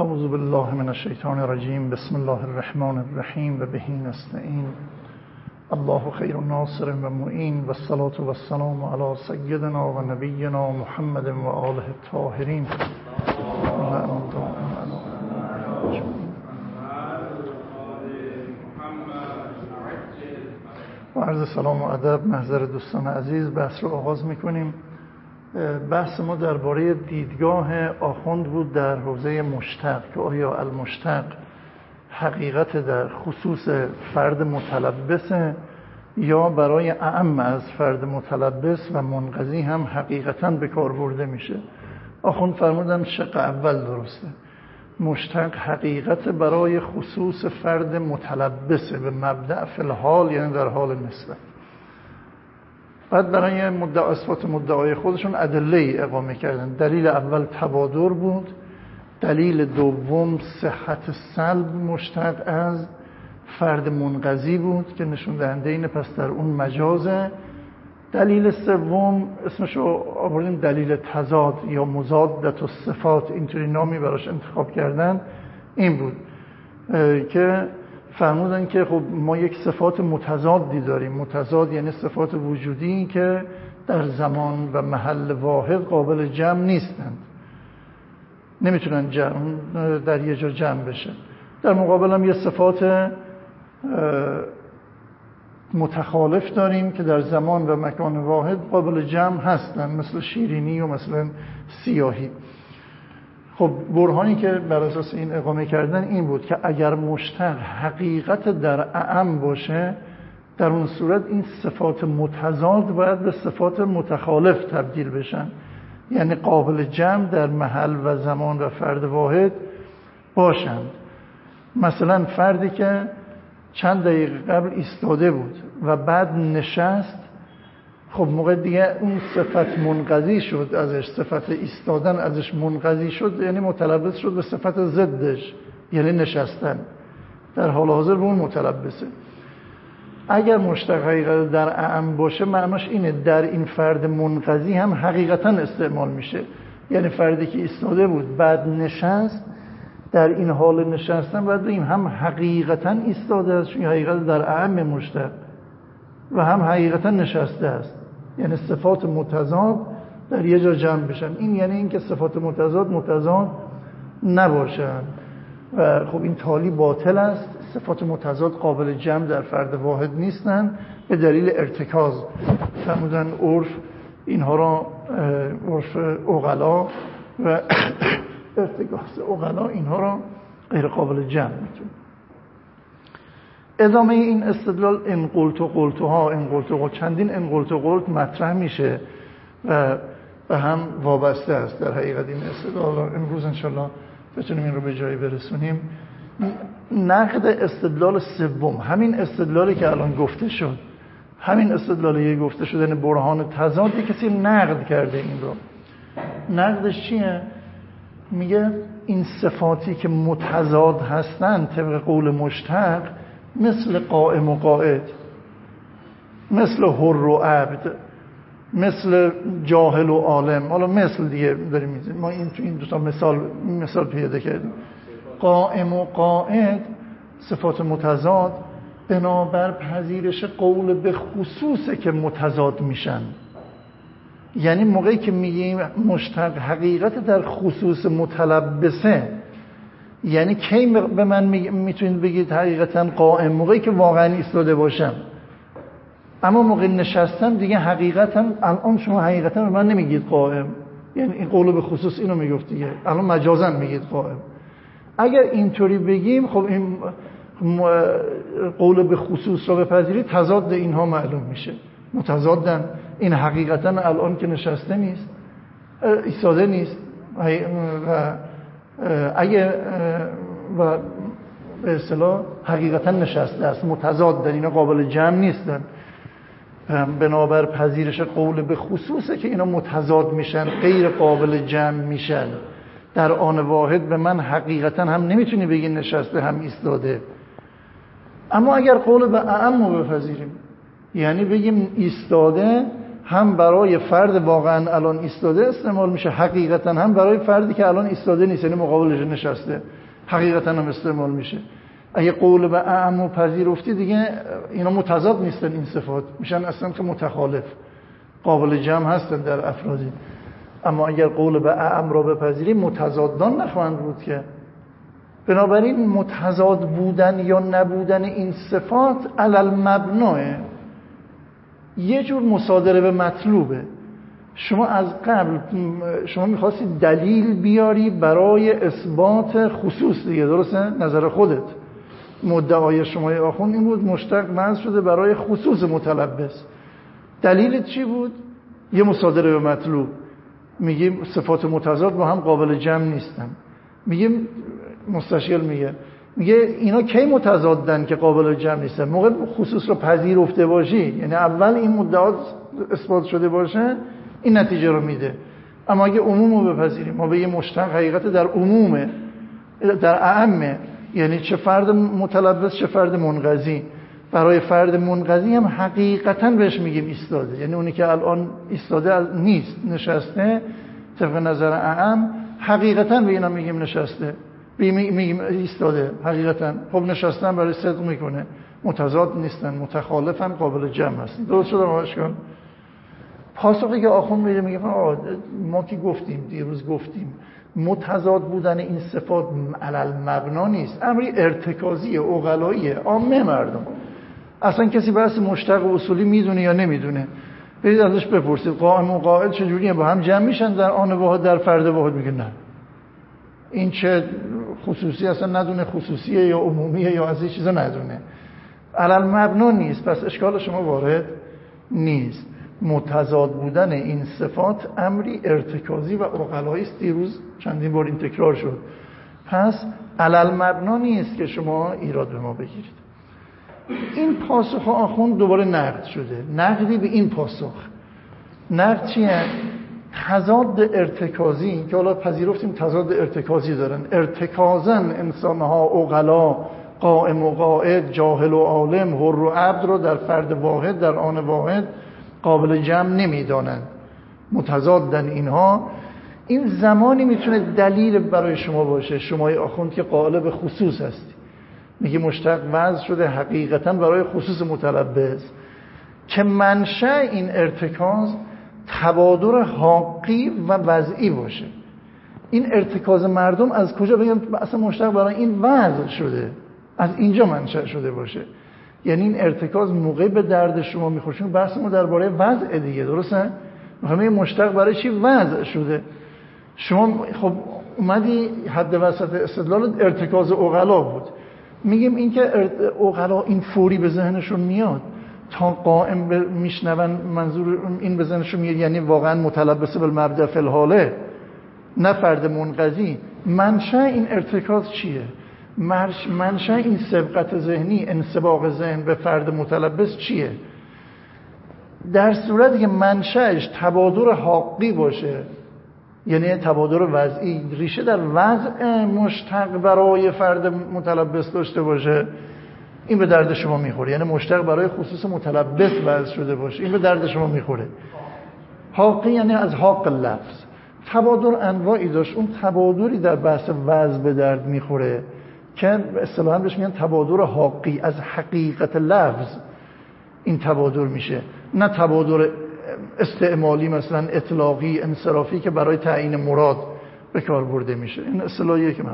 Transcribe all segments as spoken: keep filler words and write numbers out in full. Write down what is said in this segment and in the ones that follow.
اعوذ بالله من الشیطان الرجیم. بسم الله الرحمن الرحیم و به نستعین. الله خیر ناصر و معین و الصلاة و السلام علی سیدنا و نبینا محمد و آله الطاهرین. و عرض سلام و ادب محضر دوستان عزیز. بحث رو آغاز میکنیم. بحث ما درباره دیدگاه آخوند بود در حوزه مشتق که آیا المشتق حقیقت در خصوص فرد متلبس یا برای اعم از فرد متلبس و منقضی هم حقیقتاً به کار برده میشه. آخوند فرمودن شق اول درسته، مشتق حقیقت برای خصوص فرد متلبسه به مبدأ فی الحال، یعنی در حال نسبت. بعد برای مدعا اثبات مدعای خودشون ادله اقامه کردن. دلیل اول تبادر بود، دلیل دوم صحت سلب مشتق از فرد منقضی بود که نشون دهنده اینه پس در اون مجازه. دلیل سوم اسمشو آوردیم دلیل تضاد یا مضادت الصفات، اینطوری نامی براش انتخاب کردن. این بود که فرمودن که خب ما یک صفات متضادی داریم. متضاد یعنی صفات وجودی که در زمان و محل واحد قابل جمع نیستند، نمیتونن جمع در یه جا جمع بشه. در مقابل هم یه صفات متخالف داریم که در زمان و مکان واحد قابل جمع هستن، مثل شیرینی و مثلا سیاهی. خب برهانی که بر اساس این اقامه کردن این بود که اگر مشتق حقیقت در اعم باشه، در اون صورت این صفات متضاد باید به صفات متخالف تبدیل بشن، یعنی قابل جمع در محل و زمان و فرد واحد باشند. مثلا فردی که چند دقیقه قبل ایستاده بود و بعد نشست، خب موقع دیگه اون صفت منقضی شد ازش، صفت ایستادن ازش منقضی شد، یعنی متلبس شد به صفت ضدش، یعنی نشستن. در حال حاضر به اون متلبسه. اگر مشتق حقیقت در اعم باشه، معناش اینه در این فرد منقضی هم حقیقتا استعمال میشه، یعنی فردی که ایستاده بود بعد نشست، در این حال نشستن باید بگیم هم حقیقتا ایستاده است چون حقیقت در اعم مشتق و هم حقیقتا نشسته است، یعنی صفات متضاد در یه جا جمع بشن. این یعنی این که صفات متضاد متضاد نباشن و خب این تالی باطل است. صفات متضاد قابل جمع در فرد واحد نیستن به دلیل ارتکاز. فرمودن عرف اینها را، عرف عقلا و ارتکاز عقلا اینها را غیر قابل جمع میتونه. ادامه این استدلال ان قلت و قلتها، ان قلت و قلت، چندین ان قلت و قلت مطرح میشه و به هم وابسته است در حقیقت این استدلال. امروز انشالله بتونیم این رو به جایی برسونیم. نقد استدلال سوم، همین استدلالی که الان گفته شد، همین استدلالی که گفته شد، یعنی برهان تضاد، کسی نقد کرده این رو. نقدش چیه؟ میگه این صفاتی که متضاد هستن طبق قول مشتق، مثل قائم و قائد، مثل حر و عبد، مثل جاهل و عالم، حالا مثل دیگه داریم میزنیم، ما این تو این دو تا مثال مثال پیاده کردیم. قائم و قائد صفات متضاد بنابر پذیرش قول به خصوصه که متضاد میشن. یعنی موقعی که میگیم مشتق حقیقت در خصوص متلبسه، یعنی کی به من میتونید بگید حقیقتا قائم؟ موقعی که واقعا ایستاده باشم. اما موقع نشستم دیگه حقیقتا، الان شما حقیقتا به من نمیگید قائم، یعنی این قول به خصوص اینو میگفت دیگه، الان مجازا میگید قائم. اگر اینطوری بگیم خب این قول به خصوص رو بپذیرید، تضاد اینها معلوم میشه، متضادن. این حقیقتا الان که نشسته نیست، ایستاده نیست، و اگه و به اصطلاح حقیقتا نشسته است، متضاد در اینا قابل جمع نیستن. بنابر پذیرش قول به خصوصه که اینا متضاد میشن، غیر قابل جمع میشن. در آن واحد به من حقیقتا هم نمیتونی بگی نشسته هم ایستاده. اما اگر قول به اعم رو بپذیریم، یعنی بگیم ایستاده هم برای فرد واقعا الان ایستاده استعمال میشه، حقیقتا هم برای فردی که الان ایستاده نیست، یعنی مقابلش نشسته. حقیقتا هم استعمال میشه. اگه قول به اعم و پذیرفتی دیگه اینا متضاد نیستن، این صفات میشن اصلا که متخالف، قابل جمع هستن در افرادی. اما اگر قول به اعم را بپذیری متضادان نخواهند بود که. بنابراین متضاد بودن یا نبودن این صفات علل مبناه یه جور مصادره به مطلوبه. شما از قبل شما می‌خواستی دلیل بیاری برای اثبات خصوص دیگه، درسته؟ نظر خودت، مدعای شما آخوند این بود مشتق محض شده برای خصوص متلبس. دلیلت چی بود؟ یه مصادره به مطلوب. میگیم صفات متضاد با هم قابل جمع نیستن. میگیم مستشکل میگه میگه اینا کی متضادن که قابل جمع نیستن؟ موقع خصوص رو پذیرفته باشی، یعنی اول این مدعا اثبات شده باشه، این نتیجه رو میده. اما اگه عموم رو بپذیریم، ما به یه مشتق حقیقت در عمومه، در اعمه، یعنی چه فرد متلبس چه فرد منقضی. برای فرد منقضی هم حقیقتا بهش میگیم ایستاده، یعنی اونی که الان ایستاده نیست، نشسته، طبق نظر اعم حقیقتا به اینا میگیم نشسته، میگیم ایستاده حقیقتا. خب نشستن برای صدق میکنه، متضاد نیستن، متخالفن، قابل جمع هستن. درست شده آقاش کن؟ پاسخی که آخوند میده میگه ما که گفتیم، دیروز گفتیم متضاد بودن این صفات علل مبنا نیست، امری ارتکازی عقلایی عامه مردم. اصلا کسی بحث مشتق و اصولی میدونه یا نمیدونه؟ برید ازش بپرسید قائم و قائل چجوریه با هم جمع میشن در آن واحد در فرد واحد؟ میگه نه، این چه خصوصی اصلا ندونه، خصوصیه یا عمومیه یا از این چیزا ندونه، علل مبنا نیست. پس اشکال شما وارد نیست. متضاد بودن این صفات امری ارتکازی و عقلایی است. دیروز چندین بار این تکرار شد. پس علل مبنا نیست که شما ایراد به ما بگیرید. این پاسخ آخوند دوباره نقد شده. نقدی به این پاسخ. نقد چیه؟ تضاد ارتکازی که حالا پذیرفتیم تضاد ارتکازی دارن. ارتکازن انسانها عقلا، قائم و قاعد، جاهل و عالم، حر و عبد رو در فرد واحد در آن واحد قابل جمع نمیدانند. متضادن اینها. این زمانی میتونه دلیل برای شما باشه، شمای آخوند که قائل به خصوص هستی، میگه مشتق وضع شده حقیقتا برای خصوص متلبس، که منشأ این ارتکاز تبادر حقی و وضعی باشه. این ارتکاز مردم از کجا بگم؟ اصلا مشتق برای این وضع شده، از اینجا منشأ شده باشه. یعنی این ارتکاز موقعی به درد شما میخوره. چون بحث ما درباره وضع دیگه، درسته؟ همه مشتق برای چی وضع شده؟ شما خب اومدی حد وسط استدلال ارتکاز عقلا بود. میگیم این که عقلا این فوری به ذهنشون میاد، تا قائم میشنون منظور این به ذهنشون میاد، یعنی واقعا متلبس بالمبدأ فی الحاله، نه فرد منقضی. منشأ این ارتکاز چیه؟ منشأ این سبقت ذهنی، انسباق ذهن به فرد متلبس چیه؟ در صورتی که منشأش تبادر حقی باشه، یعنی تبادر وضعی، ریشه در وضع مشتق برای فرد متلبس داشته باشه، این به درد شما میخوره. یعنی مشتق برای خصوص متلبس وضع شده باشه، این به درد شما میخوره. حقی یعنی از حق لفظ. تبادر انواعی داشت. اون تبادری در بحث وضع به درد میخوره که اصطلاحاً بهش میگن تبادر حقی، از حقیقت لفظ این تبادر میشه، نه تبادر استعمالی مثلا اطلاقی انصرافی که برای تعیین مراد به کار برده میشه. این اصطلاحیه که من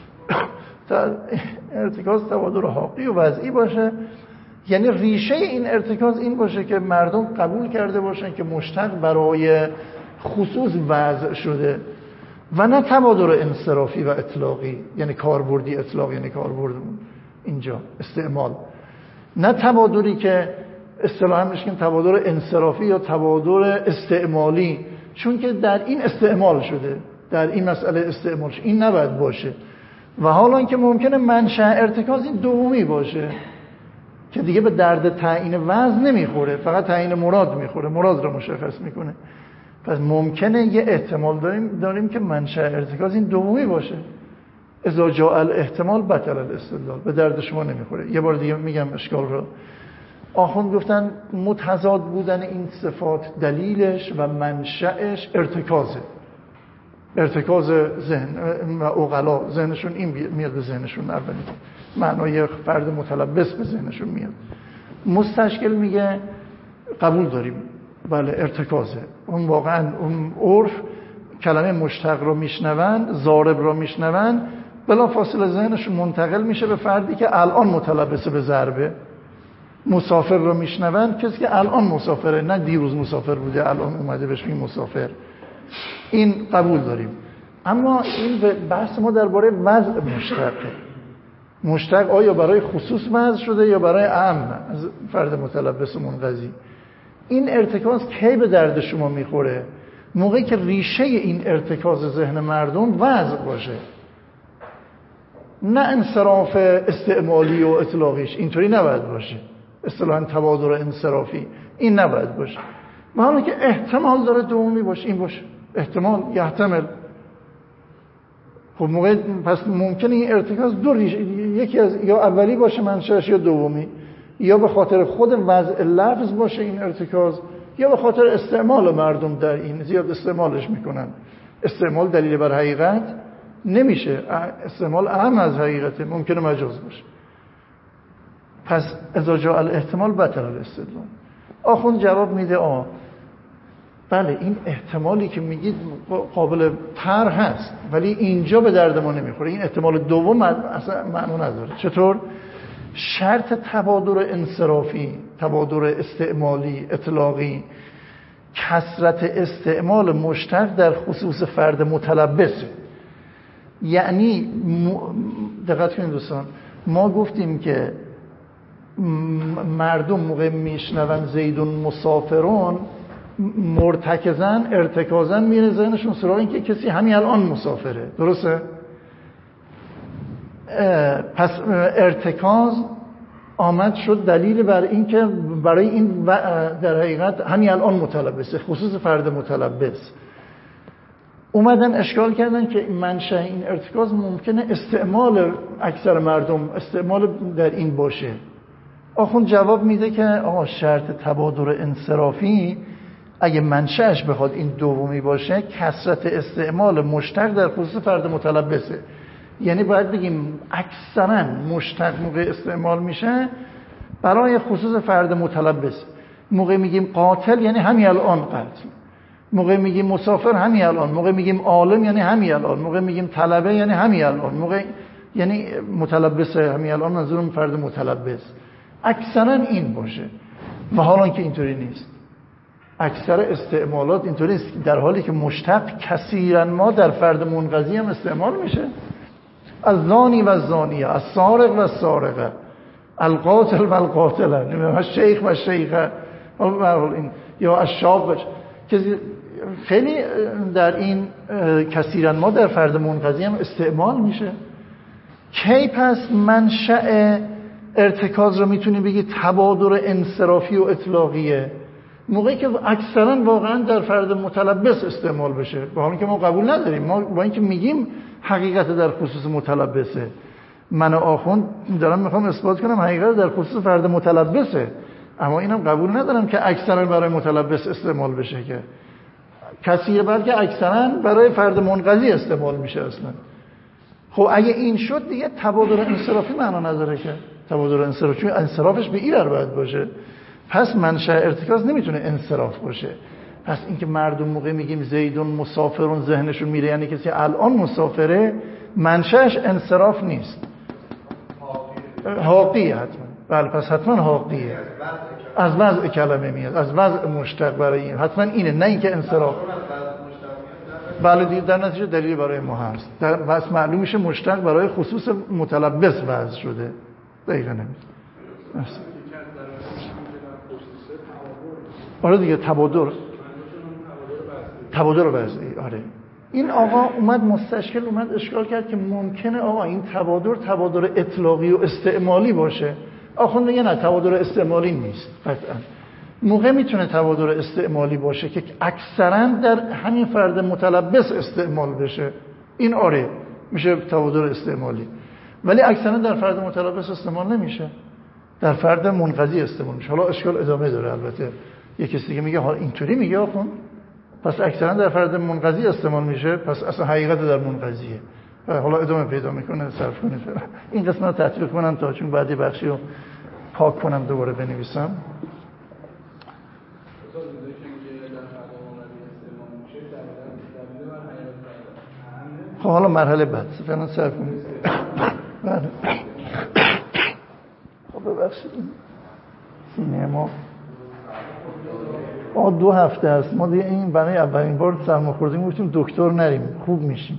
در ارتکاز تبادر حقی و وضعی باشه، یعنی ریشه این ارتکاز این باشه که مردم قبول کرده باشن که مشتق برای خصوص وضع شده و نه تبادر انصرافی و اطلاقی، یعنی کاربردی اطلاق، یعنی کاربرد اینجا استعمال، نه تبادری که اصطلاحاً میگیم تبادر انصرافی یا تبادر استعمالی، چون که در این استعمال شده، در این مسئله استعمال شده، این نباید باشه. و حالا اینکه ممکنه منشأ ارتکاز این دومی باشه که دیگه به درد تعیین وضع نمیخوره، فقط تعیین مراد میخوره، مراد رو مشخص میکنه. پس ممکنه یه احتمال داریم داریم که منشأ ارتکاز این دومی باشه. اذا جاء الاحتمال بطل الاستدلال، به درد شما نمیخوره. یه بار دیگه میگم اشکال رو. آخوند گفتن متضاد بودن این صفات دلیلش و منشأش ارتکازه. ارتکاز ذهن و عقلا ذهنشون این میاد به ذهنشون، اولی معنای فرد متلبس به ذهنشون میاد. مستشکل میگه قبول داریم بله ارتکازه، اون واقعا اون عرف کلمه مشتق رو میشنون، ضارب رو میشنون، بلا فاصله ذهنشون منتقل میشه به فردی که الان متلبسه به ضربه. مسافر رو میشنون، کسی که الان مسافره، نه دیروز مسافر بوده الان اومده بهش میگه مسافر. این قبول داریم. اما این بحث ما درباره وضع مشتقه. مشتق آیا برای خصوص وضع شده یا برای عام از فرد متلبس و منقضی؟ این ارتکاز کی به درد شما میخوره؟ موقعی که ریشه این ارتکاز ذهن مردم وضع باشه، نه انصراف استعمالی و اطلاقیش. اینطوری نباید باشه، اصطلاحاً تبادر انصرافی این نباید باشه. و حالا که احتمال داره دومی باشه، این باشه احتمال یحتمل. خب موقع پس ممکنه این ارتکاز دو ریشه، یکی از یا اولی باشه منشأش یا دومی، یا به خاطر خود وضع لفظ باشه این ارتکاز، یا به خاطر استعمال مردم در این زیاد استعمالش میکنن. استعمال دلیل بر حقیقت نمیشه، استعمال اهم از حقیقته، ممکنه مجاز باشه. پس اذا جاء الاحتمال بطل الاستدلال. آخوند جواب میده آه بله این احتمالی که میگید قابل طرح هست، ولی اینجا به درد ما نمیخوره. این احتمال دوم اصلا معنی نداره. چطور؟ شرط تبادر انصرافی، تبادر استعمالی، اطلاقی، کثرت استعمال مشتق در خصوص فرد متلبسه. یعنی دقت کنید دوستان، ما گفتیم که مردم موقع میشنون زیدون مسافرون مرتکزن ارتکازن میره ذهنشون سراغ این که کسی همین الان مسافره. درسته؟ پس ارتکاز آمد شد دلیل بر این که برای این در حقیقت همین الان متلبسه، خصوص فرد متلبس. اومدن اشکال کردن که منشأ این ارتکاز ممکنه استعمال اکثر مردم استعمال در این باشه. آخوند جواب میده که آقا شرط تبادر انصرافی اگه منشأش بخواد این دومی باشه، کثرت استعمال مشتق در خصوص فرد متلبسه. یعنی باید بگیم اکثرا مشتق موقع استعمال میشه برای خصوص فرد متلبس. موقع میگیم قاتل یعنی همین الان قتل، موقع میگیم مسافر همین الان، موقع میگیم عالم یعنی همین الان، موقع میگیم طلبه یعنی همین الان، موقع یعنی متلبس همین الان منظورم فرد متلبس. اکثرا این باشه. و حالا که اینطوری نیست، اکثر استعمالات اینطوری نیست، در حالی که مشتق کثیرا ما در فرد منقضی هم استعمال میشه. از زانی و زانیه، از سارق و سارقه، القاتل و القاتله، از شیخ و شیخه، یا از شاب. خیلی در این کثیرا ما در فرد منقضی هم استعمال میشه. کی پس منشأ ارتکاز رو میتونی بگی تبادر انصرافی و اطلاقیه؟ موقعی که اکثرا واقعا در فرد متلبس استعمال بشه. با حالی که ما قبول نداریم، ما با اینکه میگیم حقیقت در خصوص متلبسه. من آخوند دارم میخوام اثبات کنم حقیقت در خصوص فرد متلبسه، اما اینم قبول ندارم که اکثرا برای متلبس استعمال بشه، که کثیر بلکه اکثرا برای فرد منقضی استعمال میشه اصلا. خب اگه این شد دیگه تبادر انصرافی معنا نداره، که تبادر انصرافی چون انصرافش به این باید باشه. پس منشأ ارتکاز نمیتونه انصراف باشه. پس اینکه مردم موقع میگیم زیدون مسافرون ذهنشون میره یعنی کسی الان مسافره، منشأش انصراف نیست، حاقیه حتما. بله پس حتما حاقیه، از وضع کلمه میاد، از وضع مشتق برای این حتما اینه، نه اینکه انصراف. بله در نتیجه دلیلی برای ما هست، پس معلوم میشه مشتق برای خصوص متلبس وضع شده. دقیقا نمید آره دیگه تبادر تبادر وضعی. آره این آقا اومد مستشکل اومد اشکال کرد که ممکنه آقا این تبادر تبادر اطلاقی و استعمالی باشه. آخوند میگه نه تبادر استعمالی نیست. قطعا موقع میتونه تبادر استعمالی باشه که اکثرا در همین فرد متلبس استعمال بشه، این آره میشه تبادر استعمالی، ولی اکثرا در فرد متلبس استعمال نمیشه، در فرد منقضی استعمال میشه. حالا اشکال ادامه داره البته. یه کسی دیگه میگه حالا اینطوری میگه آخوند پس اکثرا در فرد منقضی استعمال میشه، پس اصلا حقیقت در منقضیه. حالا ادامه پیدا میکنه صرف کنید. این قسمت رو تطبیق کنم تا چون بعدی بخشی رو پاک کنم دوباره بنویسم. خب حالا مرحله بعد فعلا صرف کنید. بله. خب ببخشید سینه ما آه دو هفته است. ما دیگه این برای اولین بار سرماخوردگی گفتیم دکتر نریم خوب میشیم.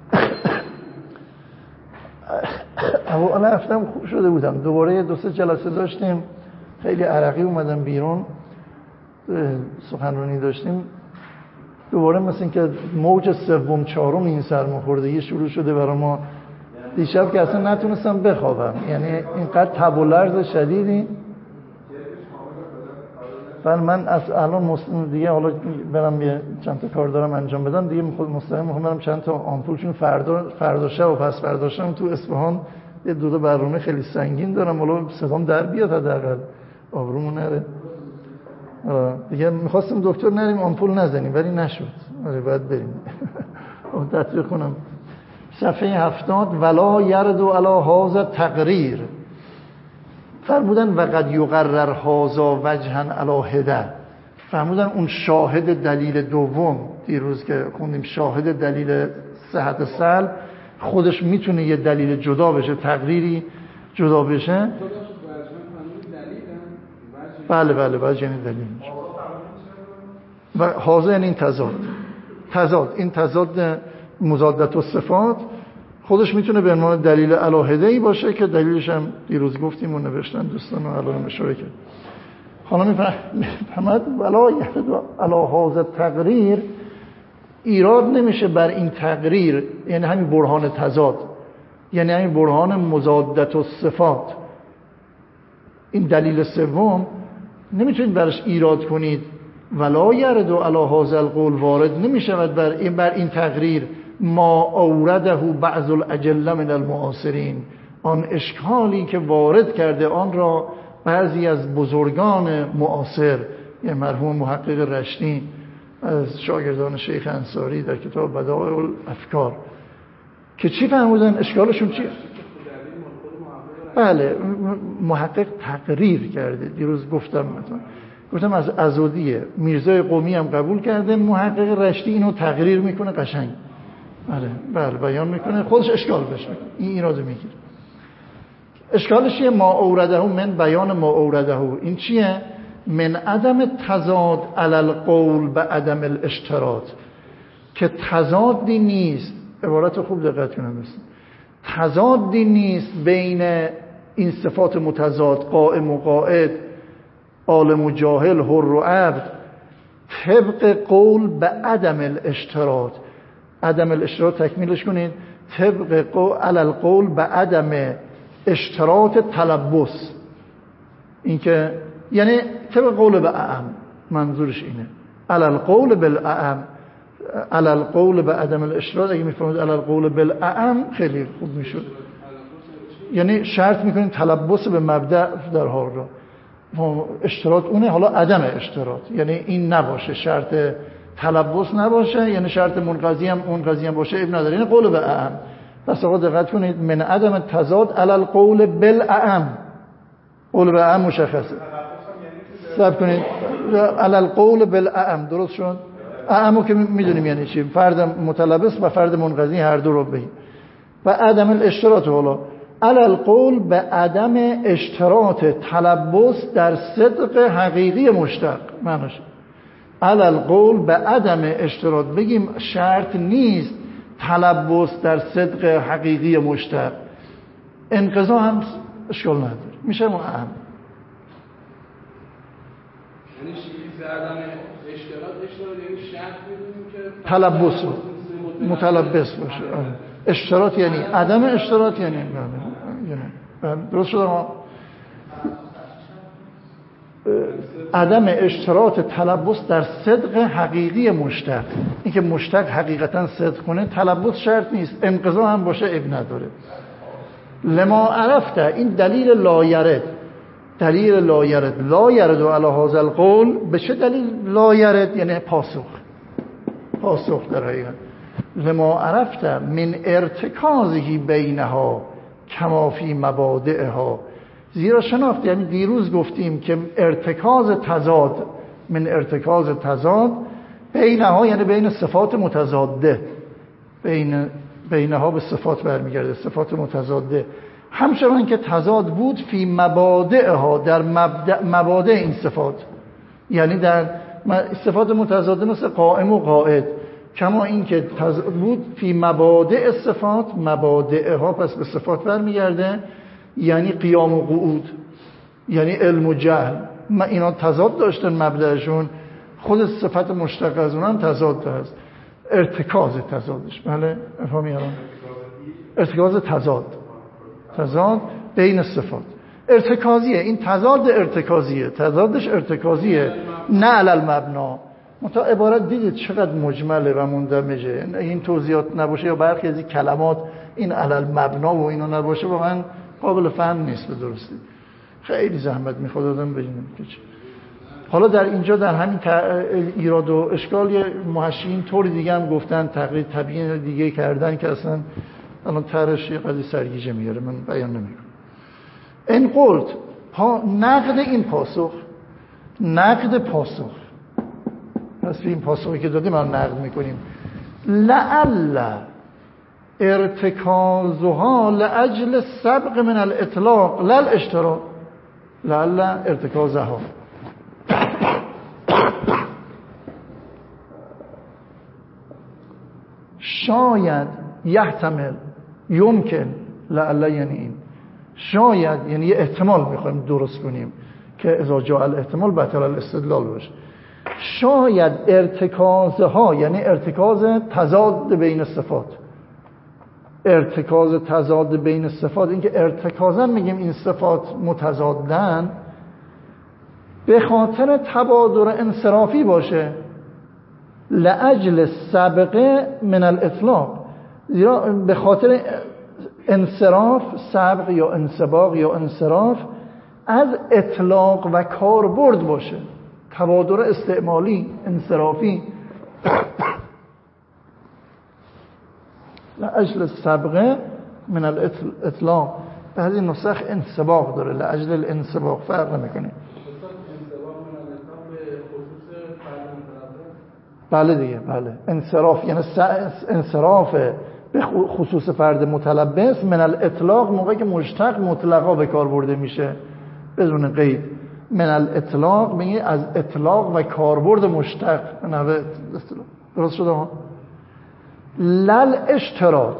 اول هفتم خوب شده بودم، دوباره دو سه جلسه داشتیم، خیلی عرقی اومدم بیرون، سخنرانی داشتیم، دوباره مثل این که موج سوم چهارم این سرماخوردگی شروع شده برای ما. دیشب که اصلا نتونستم بخوابم، یعنی اینقدر تب و لرز شدیدی. ولی من از الان مستقیم دیگه حالا برم یه چند تا کار دارم انجام بدم دیگه، مستقیم میخوام برم چند تا آمپول، چون فردا فردا شب و پس فردا شب تو اصفهان یه دو تا برنامه خیلی سنگین دارم، حالا صدام در بیاد حداقل آبرومون نره. دیگه میخواستم دکتر نریم آمپول نزنیم ولی نشد، ولی باید بریم. اون تطبیق کنم صفحه هفتاد. ولا یرد علی هذا تقریر، فرمودن وقد یقرر هذا وجها علی هده، فرمودن اون شاهد دلیل دوم دیروز که خوندیم، شاهد دلیل صحت سلب خودش میتونه یه دلیل جدا بشه، تقریری جدا بشه. بله بله وجه یعنی دلیل میشه. و هذا یعنی این تضاد، تضاد این تضاد مضادت و صفات خودش میتونه به عنوان دلیل علاهده‌ای باشه که دلیلش هم دیروز گفتیم و نوشتن دوستان و الان اشاره کرد. حالا میفهمد ولا یحتد علی هذا تقریر، ایراد نمیشه بر این تقریر، یعنی همین برهان تضاد، یعنی همین برهان مضادت و صفات، این دلیل سوم نمیتونید برش ایراد کنید. ولا یرد علی هذا القول، وارد نمیشود بر این بر این تقریر ما اورده بعض الاجله من المعاصرین، آن اشکالی که وارد کرده آن را بعضی از بزرگان معاصر، یعنی مرحوم محقق رشتی از شاگردان شیخ انصاری در کتاب بدائع الافکار، که چی فرمودن اشکالشون چیه؟ بله محقق تقریر کرده، دیروز گفتم مثلا گفتم از عزودیه، میرزای قومی هم قبول کرده، محقق رشتی اینو تقریر میکنه قشنگ، بله بله بیان میکنه، خودش اشکال بشه، این ایراد میگیره. اشکالش چیه؟ ما اورده من بیان ما اورده، این چیه؟ من عدم تضاد علی القول به عدم الاشتراط، که تضادی نیست، عبارت خوب دقت کنید، تضادی نیست بین این صفات متضاد، قائم و قاعد، عالم و جاهل، حر و عبد، طبق قول به عدم الاشتراط. عدم الاشتراط تکمیلش کنید، طبق قول علی القول به عدم اشتراط تلبس، این که یعنی طبق قول به اعم، منظورش اینه علی القول بالاعم، علی القول به عدم الاشتراط. اگه میفهمید علی القول بالاعم خیلی خوب میشد، یعنی شرط میکنید تلبس به مبدأ در حال را، اشتراط اونه، حالا عدم اشتراط یعنی این نباشه، شرط تلبس نباشه، یعنی شرط منقضی هم اون قضیه هم باشه، ابن نداره، این قول به اعم. پس آقا دقت کنید، من عدم تضاد علی القول بالاعم، قول به اعم مشخصه، صبر کنید، علی القول بالاعم درست شد. اعمو که میدونیم یعنی چی، فرد متلبس و فرد منقضی هر دو رو بگیم. و عدم الاشتراط حالا علی القول به عدم اشتراط تلبس در صدق حقیقی مشتق، معناش علی القول به عدم اشتراط، بگیم شرط نیست تلبس در صدق حقیقی مشتق، انقضا هم اشکال نداره، میشه ما اهم یعنی شیز عدم اشتراط، اشتراط یعنی شرط میدونیم که تلبس متلبس باشه. اشتراط یعنی عدم اشتراط یعنی بله درست شده. ما عدم اشتراط تلبس در صدق حقیقی مشتق، این که مشتق حقیقتا صدق کنه تلبس شرط نیست، انقضا هم باشه اب نداره. لما عرفته، این دلیل لا یرد، دلیل لا یرد، لا یرد علی هذا القول، به چه دلیل لا یرد؟ یعنی پاسخ، پاسخ در حقیقت لما عرفت من ارتکازهی بینها کما فی مبادئها، زیرا شناخت یعنی دیروز گفتیم که ارتکاز تضاد، من ارتکاز تضاد بینها یعنی بین صفات متضاده، بین بینها به صفات برمیگرده، صفات متضاده، همچنان که تضاد بود فی مبادئها در مبدأ مبادئ این صفات، یعنی در صفات متضاده مثل قائم و قاعد، کما این که تضاد بود فی مبادئ صفات، مبادئها پس به صفات برمیگرده، یعنی قیام و قعود، یعنی علم و جهل، ما اینا تضاد داشتن مبدأشون، خود صفت مشتق از اونم تضاد هست، ارتکاز تضادش. بله افهمی الان ارتکاز تضاد، تضاد بین صفات ارتکازیه، این تضاد ارتکازیه، تضادش ارتکازیه نه علل مبنا. متا عبارت دیدید چقدر مجمله و مندمجه، این توضیحات نباشه یا برخی از این کلمات این علل مبنا و اینو نباشه واقعا قابل فهم نیست به درستی، خیلی زحمت میخواد آدم ببینیم که چی. حالا در اینجا در همین ایراد و اشکال یه محشیین طوری دیگه هم گفتن، تقریر تبیین دیگه کردن که اصلا الان طرحش یه قضیه سرگیجه میاره، من بیان نمیکنم. این قلت پا نقد این پاسخ، نقد پاسخ، پس این پاسخی که دادیم ما نقد میکنیم. لعل ارتکازها لاجل سبق من الاطلاق لا الاشتراک، لعل ارتکازها شاید، یحتمل، یمکن، لعل یعنی این، شاید یعنی یه احتمال میخوایم درست کنیم که اذا جاء الاحتمال بطل الاستدلال باشه. شاید ارتکازها یعنی ارتکاز تضاد بین صفات، ارتکاز تضاد بین صفات، اینکه ارتکازا میگیم این صفات متضادن به خاطر تبادر انصرافی باشه، لاجل سبق من الاطلاق، زیرا به خاطر انصراف، سبق یا انسباق یا انصراف از اطلاق و کاربرد باشه، تبادر استعمالی انصرافی، لاجل سبق من الاطلاق. بعضی نسخ انسباق داره، لاجل الانسباق، فرق نمیکنه. بله دیگه، بله انصراف یعنی انصراف به خصوص فرد متلبس من الاطلاق، موقعی که مشتق مطلقا به کار برده میشه بدون قید، من الاطلاق میگه از اطلاق و کاربرد مشتق، نحوه اصطلاح درست شده ها. لل اشتراط،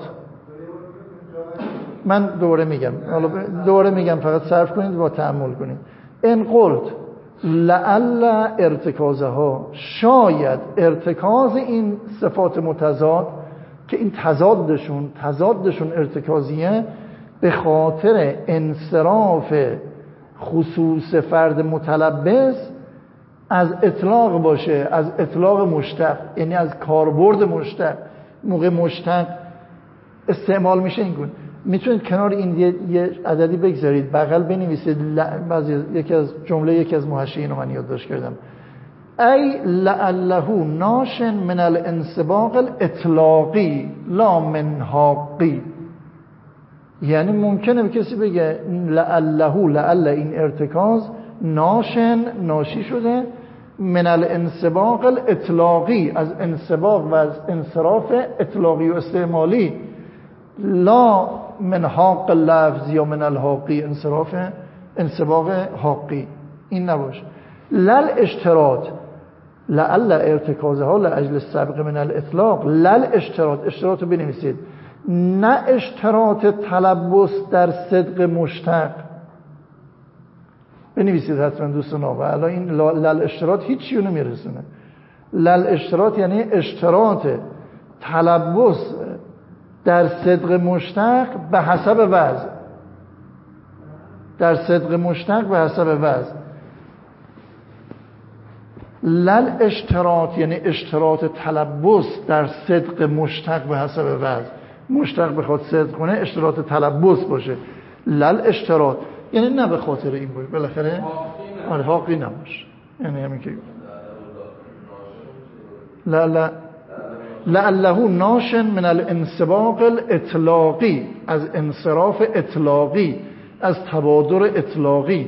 من دوره میگم، حالا دوره میگم فقط صرف کنید و تأمل کنید. ان قلت لعل ارتکازها، شاید ارتکاز این صفات متضاد که این تضادشون تضادشون ارتکازیه به خاطر انصراف خصوص فرد متلبس از اطلاق باشه، از اطلاق مشتق یعنی از کاربرد مشتق، موقع مشتق استعمال میشه. این گونه میتونید کنار این یه, یه عددی بگذارید بغل بنویسید ل... بعضی یکی از جمله یکی از محشیین رو من یادداشت کردم، ای لعله ناشن من الانسباق الاطلاقی لا من حاقی، یعنی ممکنه کسی بگه لعله، لعل این ارتکاز ناشن ناشی شده من الانسباق الاطلاقی، از انسباق و از انصراف اطلاقی و استعمالی، لا من حاق لفظ یا من الحاقی، انصراف انسباق حاقی این نباشه. لل اشتراط، لعل ارتکازها لاجل السبق من الاطلاق، لل اشتراط، اشتراط رو بنویسید، نه اشتراط تلبس در صدق مشتق، بنویسید حتما دوستان آقا، الان این لل اشتراط هیچی رو نمیرسونه. لل اشتراط یعنی اشتراط تلبس در صدق مشتق به حسب وضع، در صدق مشتق به حسب وضع. لل اشتراط یعنی اشتراط تلبس در صدق مشتق به حسب وضع، مشتق بخواد صدق کنه اشتراط تلبس باشه. لل اشتراط یعنی نه به خاطر این باشه، بالاخره آره حاقی نباشه، یعنی همین که لا لا لعله ناشن من الانسباق الاطلاقی، از انصراف اطلاقی، از تبادر اطلاقی،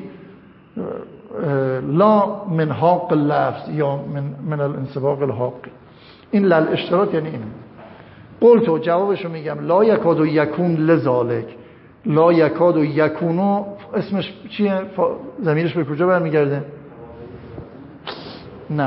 لا من حاق اللفظ یا من, من الانسباق الحاقی. این لل اشتراط یعنی این. قلتو جوابشو میگم لا یکاد و یکون لذالک. لا یکاد و یکونو اسمش چیه؟ ضمیرش به کجا برمیگرده؟ نه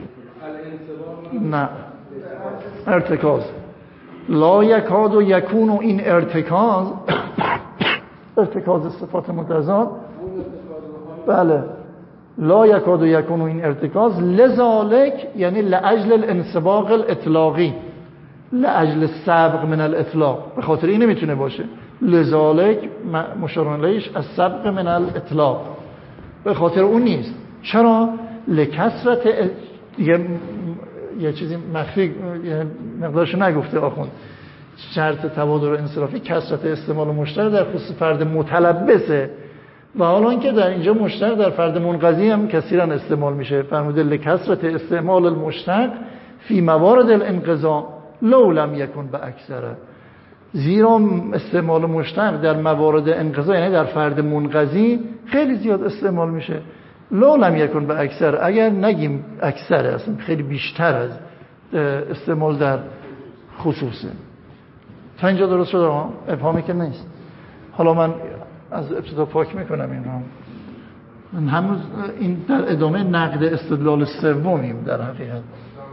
نه ارتکاز. لا یکاد و یکونو، این ارتکاز ارتکاز صفات متضاد. بله لا یکاد و یکونو این ارتکاز، لذالک یعنی لاجل الانسباق الاطلاقی، لاجل سبق من الاطلاق، به خاطر این نمیتونه باشه. لذالک مشار الیهش از سبق من الاطلاق، به خاطر اون نیست. چرا؟ لکثرت یه یه چیزی مخفی مقدارشو نگفته آخوند. شرط تبادر انصرافی کثرت استعمال مشترک در خصوص فرد متلبسه و حالا اینکه در اینجا مشترک در فرد منقضی هم کثیرا استعمال میشه. فرموده لکثرت استعمال المشترک فی موارد الانقضاء لو لم یکن به اکثره، زیرا استعمال مشترک در موارد انقضاء یعنی در فرد منقضی خیلی زیاد استعمال میشه. لو لم یکن به اکثر، اگر نگیم اکثر، اصلا خیلی بیشتر از استعمال در خصوصه. تا اینجا درست شده ها؟ ابهامی که نیست. حالا من از ابتدا پاک میکنم این هم. من هنوز این در ادامه نقد استدلال سومیم در حقیقت.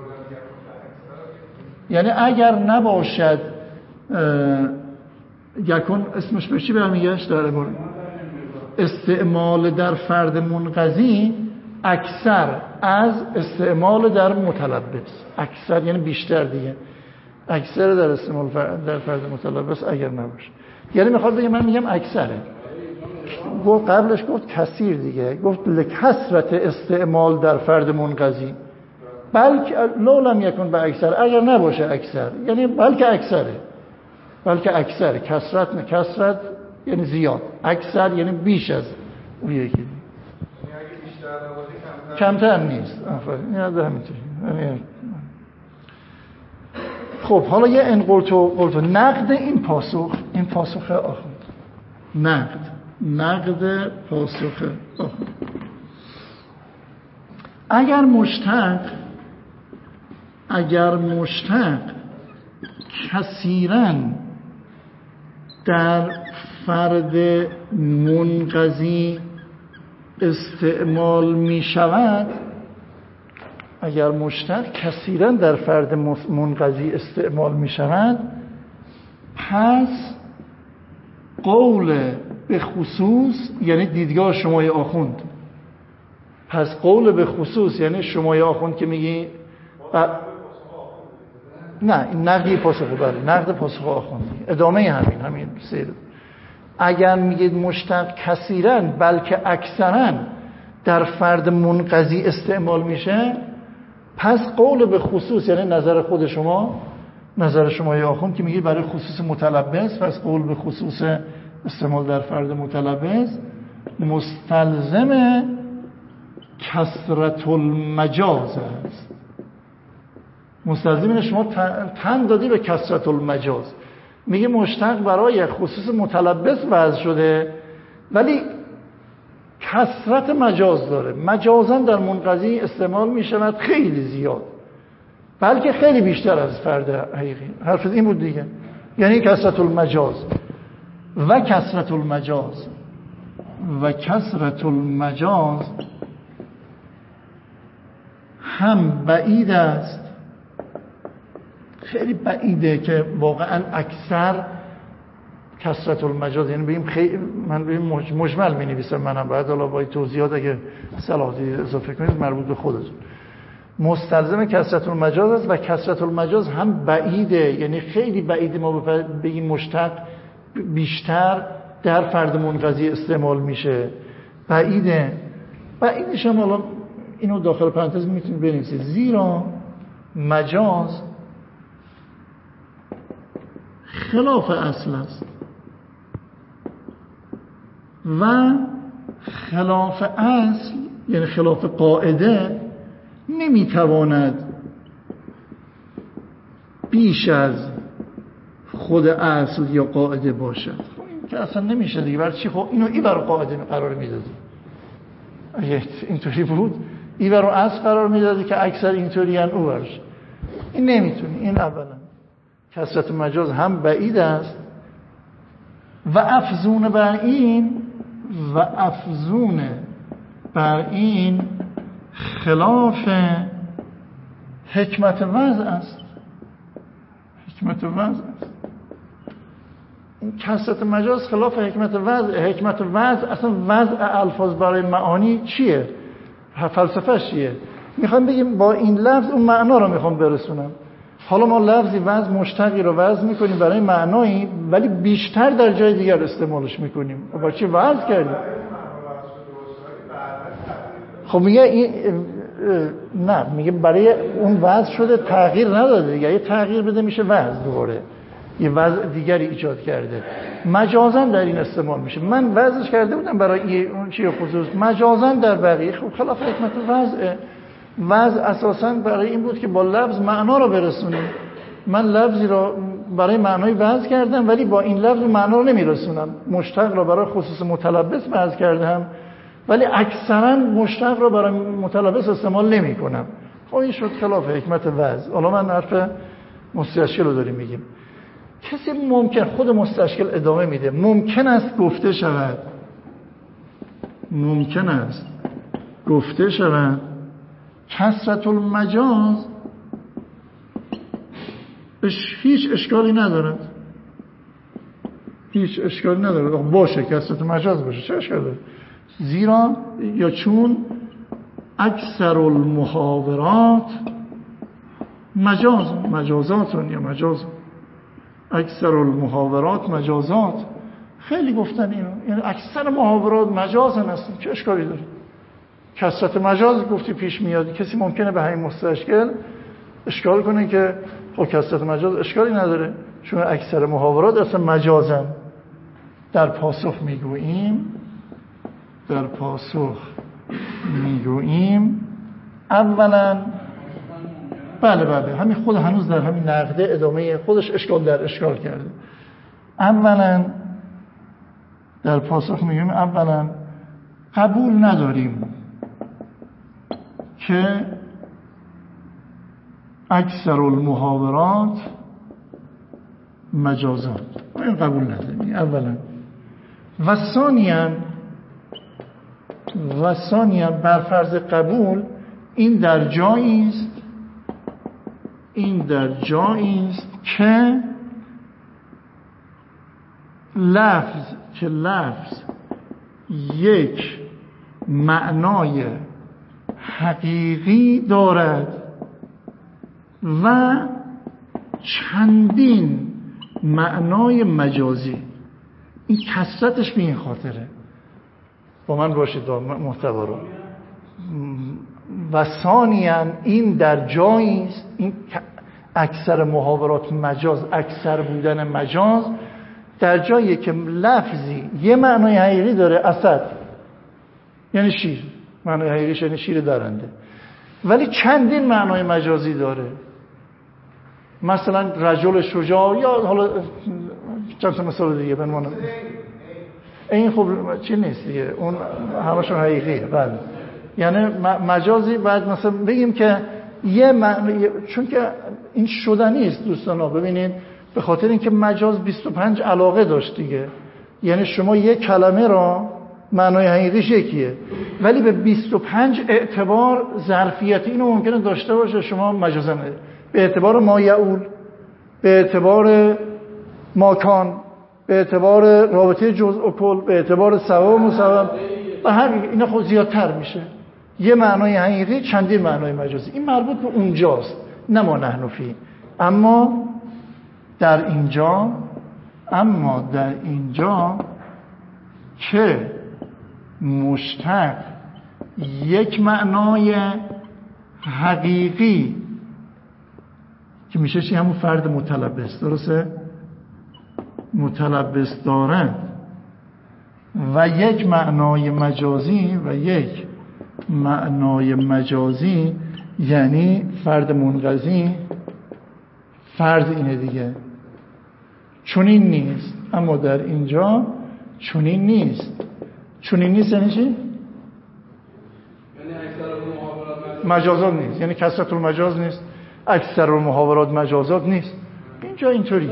یعنی اگر نباشد یکون اسمش به چی برمیگشت در عبارت؟ استعمال در فرد منقضی اکثر از استعمال در متلبس. اکثر یعنی بیشتر دیگه. اکثر در استعمال در فرد متلبس اگر نباشه. یعنی میخواد بگه من میگم اکثره. گفت قبلش گفت کثیر دیگه. گفت لکثرت استعمال در فرد منقضی. بلکه لو لم یکن به اکثر، اگر نباشه اکثر. یعنی بلکه اکثره. بلکه اکثر. کثرت نه کثرت یعنی زیاد، اکثر یعنی بیش از اون یکی. یعنی اگه بیشتر نباشه کمتر نیست. آفرین. یاد همینطوری. خب حالا یه انقلتو قلتو نقد این پاسخ، این پاسخ آخوند. نقد نقد پاسخ آخوند. اگر مشتق اگر مشتق کثیراً در فرد منقضی استعمال می شود، اگر مشتق کثیراً در فرد منقضی استعمال می شود، پس قول به خصوص یعنی دیدگاه شمای آخوند، پس قول به خصوص یعنی شمای آخوند که میگی ب... نه این نقدی پاسخ بله نقد پاسخ آخوند ادامه همین همین سیر. اگر میگید مشتق کثیراً بلکه اکثراً در فرد منقضی استعمال میشه، پس قول به خصوص یعنی نظر خود شما، نظر شما یا آخوند که میگید برای خصوص متلبس، پس قول به خصوص استعمال در فرد متلبس مستلزم کثرت المجاز است. مستلزم اینه شما تن دادی به کثرت المجاز. میگه مشتق برای خصوص متلبس وضع شده ولی کثرت مجاز داره، مجازن در منقضی استعمال میشود خیلی زیاد، بلکه خیلی بیشتر از فرد حقیقی. حرف این بود دیگه، یعنی کثرت المجاز و کثرت المجاز و کثرت المجاز هم بعید است، خیلی بعیده که واقعا اکثر کثرت المجاز یعنی بگیم خیلی، من بگیم مجمل می نویسم منم، بعد حالا با توضیحات اگه صلاحی اضافه کنید مربوط به خودتون. مستلزم کثرت المجاز است و کثرت المجاز هم بعیده، یعنی خیلی بعیده ما بگیم مشتق بیشتر در فرد منقضی استعمال میشه. بعیده. بعیدش هم حالا اینو داخل پرانتز میتونید بنویسید، زیرا مجاز خلاف اصل است و خلاف اصل یعنی خلاف قاعده نمیتواند بیش از خود اصل یا قاعده باشد. خب این که اصلا نمیشه دیگه. برای چی؟ خب اینو این برای قاعده قرار میدادی. اگه اینطوری بود این برای اصل قرار میدادی که اکثر اینطوری ان او برش. این نمیتونی. این اولا کثرت مجاز هم بعید است و افزون بر این و افزون بر این خلاف حکمت وضع است. حکمت وضع است. این کثرت مجاز خلاف حکمت وضع. حکمت وضع اصلا وضع الفاظ برای معانی چیه؟ فلسفه‌اش چیه؟ میخوام بگیم با این لفظ اون معنا رو میخوام برسونم. حالا ما لفظی وضع مشتقی رو وضع میکنیم برای معنایی، ولی بیشتر در جای دیگر استعمالش میکنیم. با چی وضع کردیم؟ خب میگه این نه، میگه برای اون وضع شده تغییر نداده دیگه. یه تغییر بده میشه وضع، دوباره یه وضع دیگری ایجاد کرده. مجازاً در این استعمال میشه. من وضعش کرده بودم برای اون چیه خصوص، مجازاً در بقیه خب خلاف حکمت وضعه. وضع اساساً برای این بود که با لفظ معنا رو برسونیم. من لفظی رو برای معنای وضع کردم ولی با این لفظ معنا رو نمیرسونم. مشتق رو برای خصوص متلبس وضع کردم ولی اکثرا مشتق رو برای متلبس استعمال نمی کنم. خب این شد خلاف حکمت وضع. حالا من حرف مستشکل رو داریم میگیم. کسی ممکن خود مستشکل ادامه میده ممکن است گفته شود ممکن است گفته شود کثرت المجاز هیچ اشکالی ندارد. هیچ اشکالی ندارد. باشه کثرت مجاز باشه، چه اشکالی داره؟ زیرا یا چون اکثر المحاورات مجاز مجازات یا مجاز اکثر المحاورات مجازات. خیلی گفتن اینو، یعنی اکثر محاورات مجاز هستن، چه اشکالی داره؟ کثرت مجاز گفتی پیش میاد. کسی ممکنه به همین مستشکل اشکال کنه که خب کثرت مجاز اشکالی نداره چون اکثر محاورات اصلا مجازن. در پاسخ میگوییم در پاسخ میگوییم اولا بله بله همین خود هنوز در همین نقده ادامه خودش اشکال در اشکال کرده. اولا در پاسخ میگوییم اولا قبول نداریم که اکثر المحاورات مجازات. این قبول نداریم اولا. و ثانیاً و ثانیاً بر فرض قبول این در جایی است این در جایی است که لفظ که لفظ یک معنای حقیقی دارد و چندین معنای مجازی. این کثرتش به این خاطره. با من باشید محتوا رو. و ثانیاً این در جایی است این اکثر محاورات مجاز، اکثر بودن مجاز در جایی که لفظی یه معنای حقیقی داره، اسد یعنی شیر، معنای حقیقیش یعنی شیر درنده، ولی چندین معنای مجازی داره. مثلا رجل شجاع یا حالا چند تا مثال دیگه بنمانم. این خب چی نیست دیگه، اون همشون حقیقیه. بله یعنی مجازی بعد مثلا بگیم که یه معنی، چون که این شدنی است دوستان ها. ببینید به خاطر اینکه مجاز بیست و پنج علاقه داشت دیگه، یعنی شما یک کلمه را معنای حقیقیش یکیه ولی به بیست و پنج اعتبار ظرفیت اینو ممکنه داشته باشه شما مجازا به اعتبار ما یعول، به اعتبار ماکان، به اعتبار رابطه جزء و کل، به اعتبار سوا و مسوا و هر اینا خود زیادتر میشه. یه معنای حقیقی چندین معنای مجازی. این مربوط به اونجاست نه ما نحن فی. اما در اینجا اما در اینجا که مشتق یک معنای حقیقی که میشه چی همون فرد متلبس، درسته؟ متلبس دارد و یک معنای مجازی و یک معنای مجازی یعنی فرد منقضی فرد اینه دیگه. چونین نیست، اما در اینجا چونین نیست. چونین نیست یعنی چی؟ مجازات نیست، یعنی کثرت المجاز نیست، اکثر المحاورات مجازات نیست. اینجا اینطوری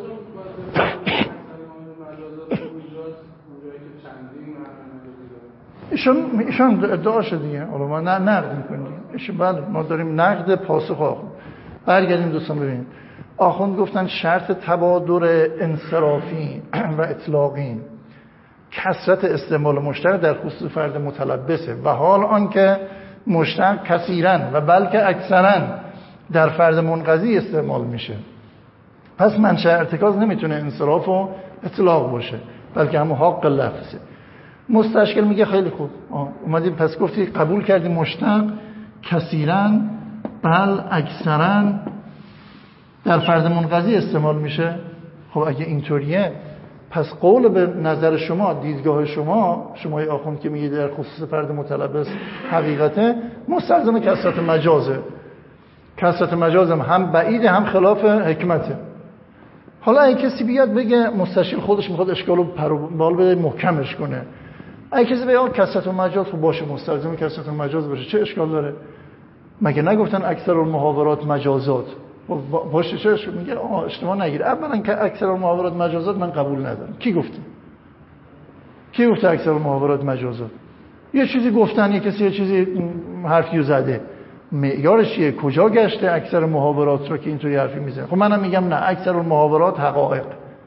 ایشان ایشان ادعاشه دیگه. حالا ما نه نقد میکنیم ایشان. بله ما داریم نقد پاسخ آخوند. برگردیم دوستان ببینید. آخوند گفتن شرط تبادر انصرافی و اطلاقی کثرت استعمال مشتق در خصوص فرد متلبسه و حال آنکه مشتق کثیرا و بلکه اکثرا در فرد منقضی استعمال میشه. پس منشأ ارتکاز نمیتونه انصراف و اطلاق باشه، بلکه همون حق لفظه. مستشکل میگه خیلی خوب آه. اومدیم پس گفتی قبول کردیم مشتق کثیرا بل اکثرا در فرد منقضی استعمال میشه. خب اگه اینطوریه پس قول به نظر شما، دیدگاه شما، شمای آخوند که میگه در خصوص فرد متلبس حقیقته، مستلزم کثرت مجازه. کثرت مجازم هم بعیده هم خلاف حکمته. حالا اگه کسی بیاد بگه مستشکل خودش میخواد اشکالو پروبال بده محکمش کنه، اگه کسی بگه کثرت مجاز خب باشه مستلزم کثرت مجاز باشه، چه اشکال داره؟ مگه نگفتن اکثر المحاورات مجازات؟ باشه چه اشکال؟ میگه آه اشتباه نگیر. اولا که اکثر المحاورات مجازات من قبول ندارم. کی گفته؟ کی گفته اکثر المحاورات مجازات؟ یه چیزی گفتن، یه کسی یه چیزی حرفیو زده، معیارش چیه؟ کجا گشته اکثر محاورات رو که اینطوری حرفی میزنه؟ خب منم میگم نه، اکثر المحاورات حقایق.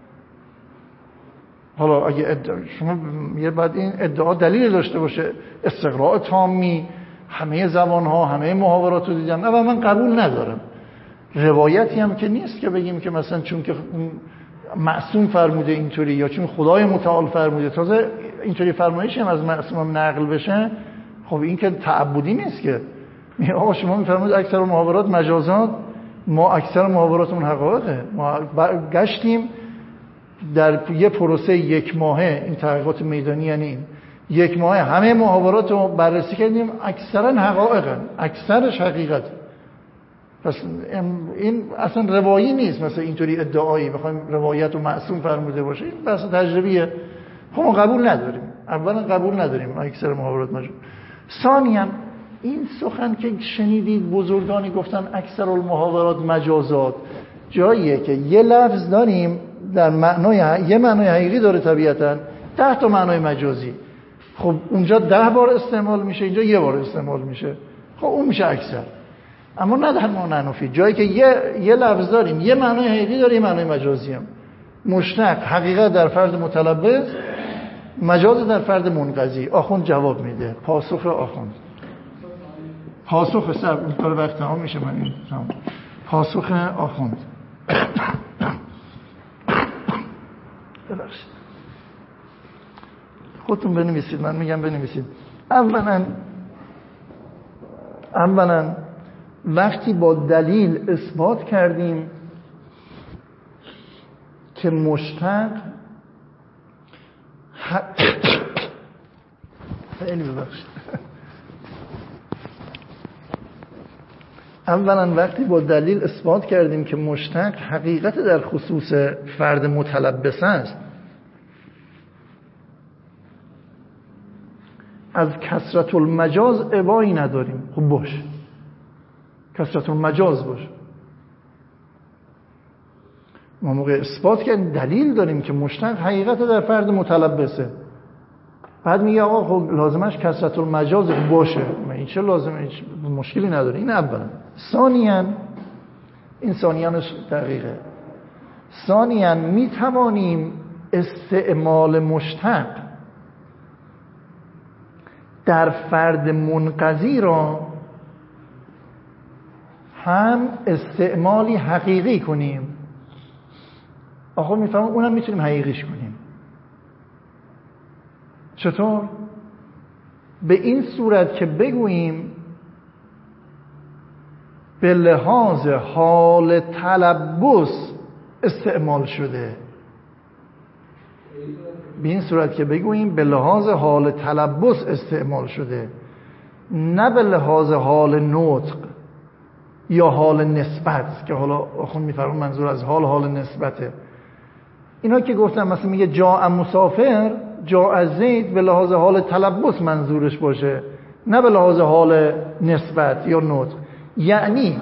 حالا اگه ادعا شما یه بعد این ادعا دلیل داشته باشه، استقراء تامی، همه زبان‌ها همه محاورات رو دیدن، نه من قبول ندارم. روایتی هم که نیست که بگیم که مثلا چون که معصوم فرموده اینطوری یا چون خدای متعال فرموده تازه اینطوری فرمایشی هم از معصوم نقل بشه. خب این که تعبدی نیست که. آقا شما میفرمایید اکثر محاورات مجازات، ما اکثر محاوراتمون حقایقه. ما گشتیم در یه پروسه یک ماهه، این تحقیقات میدانی یعنی این یک ماهه همه محاورات رو بررسی کردیم، اکثرا حقایقن، اکثرش حقیقت. پس این اصلا روایی نیست مثلا اینطوری ادعایی بخوایم روایت و معصوم فرموده باشه. این بحث تجربیه. خب ما قبول نداریم. اولا قبول نداریم اکثر محاورات مجاز. ثانیاً این سخن که شنیدید بزرگانی گفتن اکثر المحاورات مجازات، جاییه که یه لفظ داریم در معنای یه معنای حقیقی داره طبیعتاً، ده تا معنای مجازی. خب اونجا ده بار استعمال میشه، اینجا یه بار استعمال میشه. خب اون میشه اکثر. اما نه در معنی نفی، جایی که یه یه لفظ داریم یه معنای حقیقی داره یه معنای مجازی هم. مشتق حقیقت در فرد متلبس، مجاز در فرد منقضی. آخوند جواب میده. پاسخ آخوند، پاسخ سر این کار وقت تمام میشه. من این تمام. پاسخ آخوند ببخشید خودتون بنویسید، من میگم بنویسید. اولا اولا وقتی با دلیل اثبات کردیم که مشتق ح... خیلی ببخشید اولا وقتی با دلیل اثبات کردیم که مشتق حقیقت در خصوص فرد متلبس است، از کثرت المجاز ابایی نداریم. خب باش کثرت المجاز باش. ما موقع اثبات کردیم دلیل داریم که مشتق حقیقت در فرد متلبسه، بعد میگه آقا خب لازمش کثرت المجاز باشه. این چه لازمه؟ هیچ مشکلی نداره. این اولا. ثانیاً این ثانیانش دقیقه. ثانیاً می توانیم استعمال مشتق در فرد منقضی را هم استعمالی حقیقی کنیم. آقا میفهمم اونم میتونیم حقیقیش کنیم. چطور؟ به این صورت که بگوییم به لحاظ حال تلبس استعمال شده. به این صورت که بگوییم به لحاظ حال تلبس استعمال شده، نه به لحاظ حال نطق. یا حال نسبت که حالا آخوند میفرمون منظور از حال حال نسبته. اینا که گفتم مثلا میگه جاء مسافر، جاء زید به لحاظ حال تلبس منظورش باشه، نه به لحاظ حال نسبت یا نطق، یعنی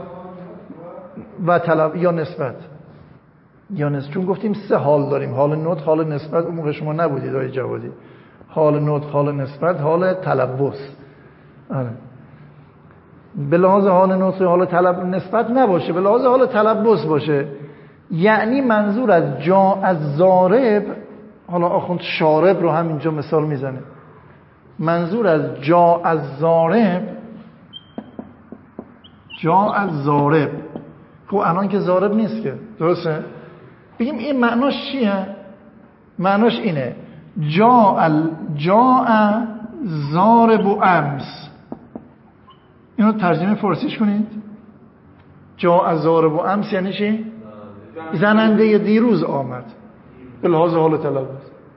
و طلب یا نسبت یا نسبت. چون گفتیم سه حال داریم، حال نطق، حال نسبت. اون موقع شما نبودید آقای جوادی. حال نطق، حال نسبت، حال تلبس. آره. به لحاظ حال نطق، حال طلب نسبت نباشه، به لحاظ حال تلبس باشه. یعنی منظور از جا از زارب، حالا آخوند شارب رو هم اینجا مثال میزنه، منظور از جا از زارب، جا از زارب، خب الان که زارب نیست که، درسته؟ بگیم این معناش چیه؟ معناش اینه جا ال جا زارب و امس. اینو ترجمه فارسیش کنید. جا از زارب و امس یعنی چی؟ زننده دیروز آمد به لحاظ حال تلبس.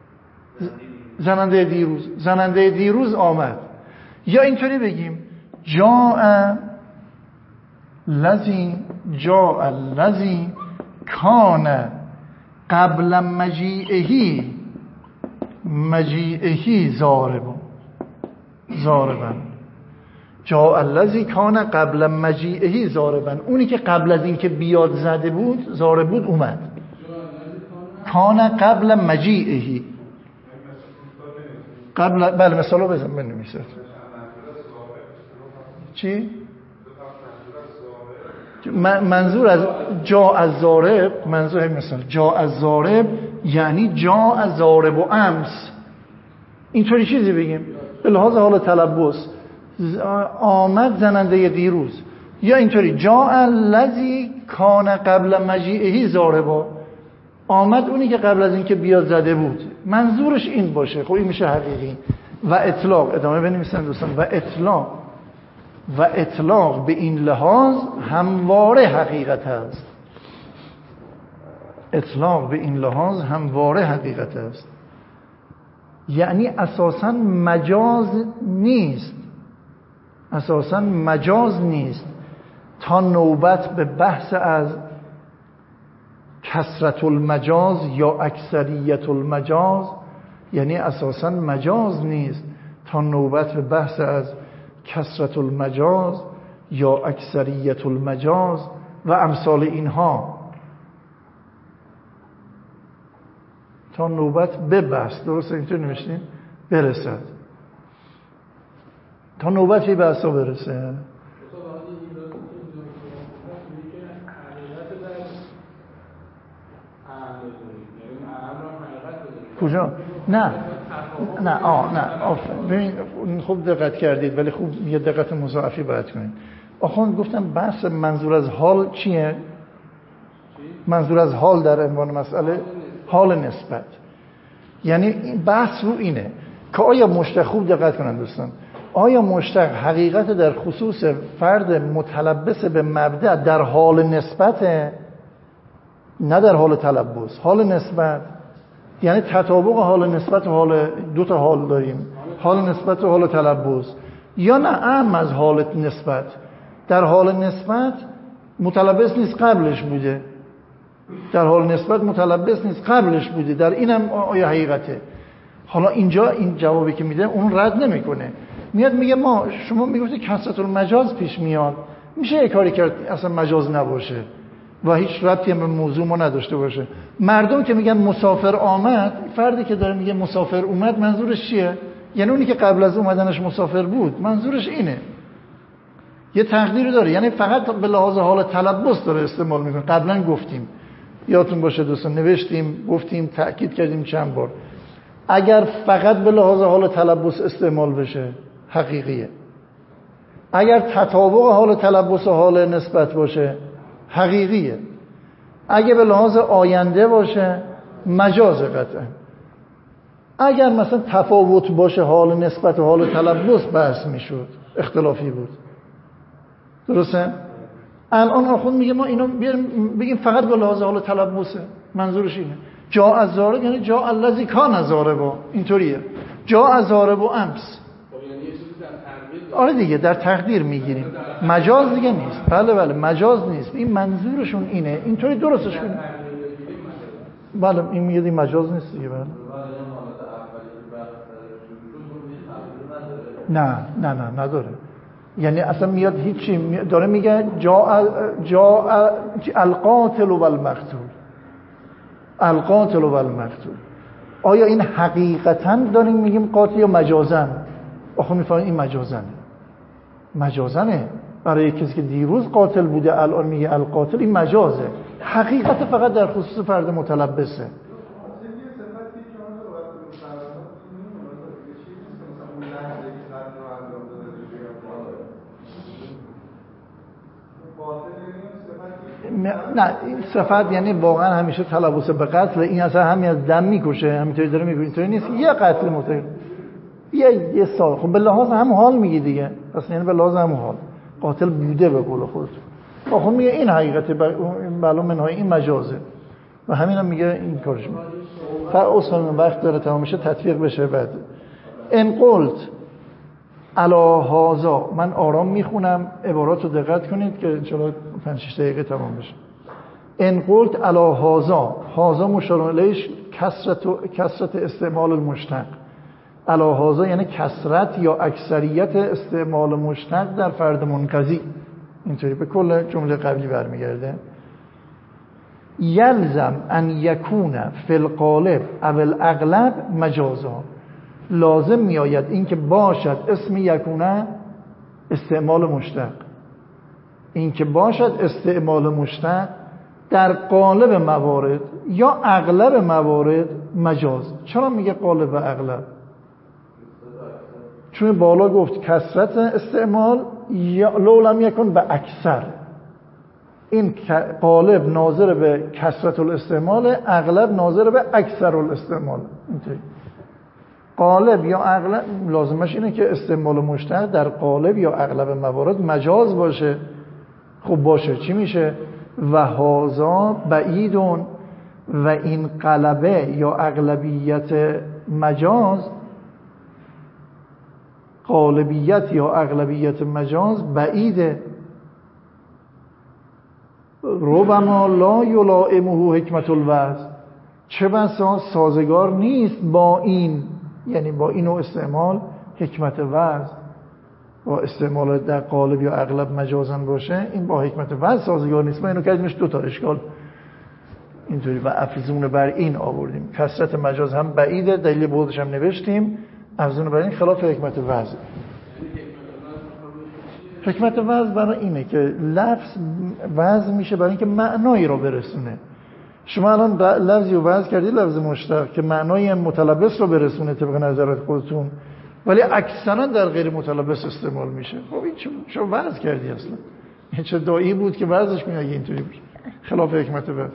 زننده دیروز، زننده دیروز آمد. یا اینطوری بگیم جاء لذی جاء لذی کان قبل مجیئه مجیئه زارب زاربن. جاء الذی کان قبل مجیئه زاربن، اونی که قبل از این که بیاد زده بود زارب بود اومد. کان قبل مجیئه، قبل، بله مثالو بزن بنویسید. چی؟ منظور از جا از زارب، منظور مثلا جا از زارب یعنی جا از زارب و امس. اینطوری چیزی بگیم به لحاظ حال تلبس، آمد زننده دیروز. یا اینطوری جا الذی کان قبل مجیئه زاربا، آمد اونی که قبل از این که بیاد زده بود. منظورش این باشه. خب این میشه حقیقی. و اطلاق، ادامه بنویسن دوستان، و اطلاق و اطلاق به این لحاظ همواره حقیقت است. اطلاق به این لحاظ همواره حقیقت است، یعنی اساساً مجاز نیست، اساساً مجاز نیست تا نوبت به بحث از کثرت المجاز یا اکثریت المجاز، یعنی اساساً مجاز نیست تا نوبت به بحث از کثرت المجاز یا اکثریت المجاز و امثال اینها، تا نوبت به بحث، درسته اینطور نوشتین، برسد، تا نوبت به بحثا برسه. کجا؟ نه نه آه نه آفرین. ببین خوب دقت کردید، ولی خوب یه دقت مضاعفی باید کنید. آخوند گفتم بحث منظور از حال چیه؟ منظور از حال در عنوان مسئله حال نسبت. یعنی بحث رو اینه که آیا مشتق، خوب دقت کنن دوستان، آیا مشتق حقیقت در خصوص فرد متلبس به مبدأ در حال نسبت، نه در حال تلبس، حال نسبت، یعنی تطابق حال نسبت و حال، دو تا حال داریم، حال نسبت و حال تلبس، یا نه اهم از حال نسبت، در حال نسبت متلبس نیست قبلش بوده، در حال نسبت متلبس نیست قبلش بوده، در اینم آیا حقیقته. حالا اینجا این جوابی که میده اون رد نمیکنه، میاد میگه ما شما میگفتی کثرت المجاز پیش میاد، میشه یه کاری کرد اصلا مجاز نباشه و هیچ ربطی به موضوع ما نداشته باشه. مردم که میگن مسافر آمد، فردی که داره میگه مسافر اومد منظورش چیه؟ یعنی اونی که قبل از اومدنش مسافر بود، منظورش اینه، یه تقدیری داره، یعنی فقط به لحاظ حال تلبس داره استعمال میکنه. قبلا گفتیم، یادتون باشه دوستان، نوشتیم، گفتیم، تأکید کردیم چند بار، اگر فقط به لحاظ حال تلبس استعمال بشه حقیقیه، اگر تطابق حال تلبس و حال نسبت باشه حقیقیه، اگه به لحاظ آینده باشه مجاز قطعا، اگر مثلا تفاوت باشه حال نسبت و حال تلبس بحث میشد، اختلافی بود. درسته؟ الان آخوند میگه ما اینو بگیم فقط به لحاظ حال تلبسه، منظورش اینه. جا از زارب یعنی جا الذی کان زاربا، اینطوریه، جا از زارب و امس. خب یعنی یه چیزی در تقدیر آره دیگه در تقدیر میگیریم، مجاز دیگه نیست. بله بله مجاز نیست، این منظورشون اینه، اینطوری درستش کنیم. بله این میگه این مجاز نیست دیگه. بله نه نه نه نداره، یعنی اصلا میاد هیچی داره میگه جا جا القاتل و المقتول، القاتل و المقتول. آیا این حقیقتا داریم میگیم قاتل یا مجازن؟ آخه میفهمید این مجازنه، مجازنه برای کسی که دیروز قاتل بوده الان میگه القاتل، این مجازه. حقیقت فقط در خصوص فرد متلبسه. نه این صفت یعنی واقعا همیشه تلبس به قتل، این اصلا همین از دم میکشه، همینطوری داره میگه، اینطوری نیست یه قتل متعلق یه یه سال. خب به لحاظ هم حال میگی دیگه، پس یعنی به لحاظ هم حال قاتل بوده به قول خودت. آخه میگه این حقیقته، معلوم منهای این مجازه و همین هم میگه این کارش میگه. فر اصلا وقت داره تمام میشه تطبیق بشه. بعد ان قلت علی هذا، من آرام میخونم عبارات رو دقت کنید که ان شاء الله پنج شش دقیقه تمام بشه. ان قلت علی هذا، هذا مشار الیه کثرت کثرت استعمال المشتق. علی هذا یعنی کثرت یا اکثریت استعمال مشتق در فرد منقضی، اینطوری به کل جمله قبلی برمیگرده. یلزم ان یکون فی الغالب او الاغلب مجازا، لازم میآید این که باشد اسم یکونه استعمال مشتق، این که باشد استعمال مشتق در غالب موارد یا اغلب موارد مجاز. چرا میگه غالب و اغلب؟ چون بالا گفت کثرت استعمال یا لو لم یکن به اکثر، این غالب ناظر به کثرت الاستعمال، اغلب ناظر به اکثر الاستعمال. اینطوری غالب یا اغلب لازمش اینه که استعمال مشتق در غالب یا اغلب موارد مجاز باشه. خب باشه چی میشه؟ و هازا بعیدون، و این غلبه یا اغلبیت مجاز، غالبیت یا اغلبیت مجاز بعیده. ربما لا یلائمه حکمت الوضع، چه بسا سازگار نیست با این، یعنی با اینو استعمال حکمت وضع، با استعمال در غالب یا اغلب مجازن باشه، این با حکمت وضع سازگار نیست. ما اینو کردیمش دو تا اشکال اینطوری و افزون بر این آوردیم. کثرت مجاز هم بعیده، دلیل بودش هم نوشتیم، افزون بر این خلاف حکمت وضع. حکمت وضع برای اینه که لفظ وضع میشه برای اینکه معنایی رو برسونه. شما الان لفظی رو وضع کردید، لفظ مشتق که معنای متلبس رو برسونه طبق نظرات خودتون، ولی اکثرا در غیر متلبس استعمال میشه. خب این چه وضع کردی اصلا؟ این چه داعی بود که وضعش کنی اگه اینطوری باشه؟ خلاف حکمت وضع.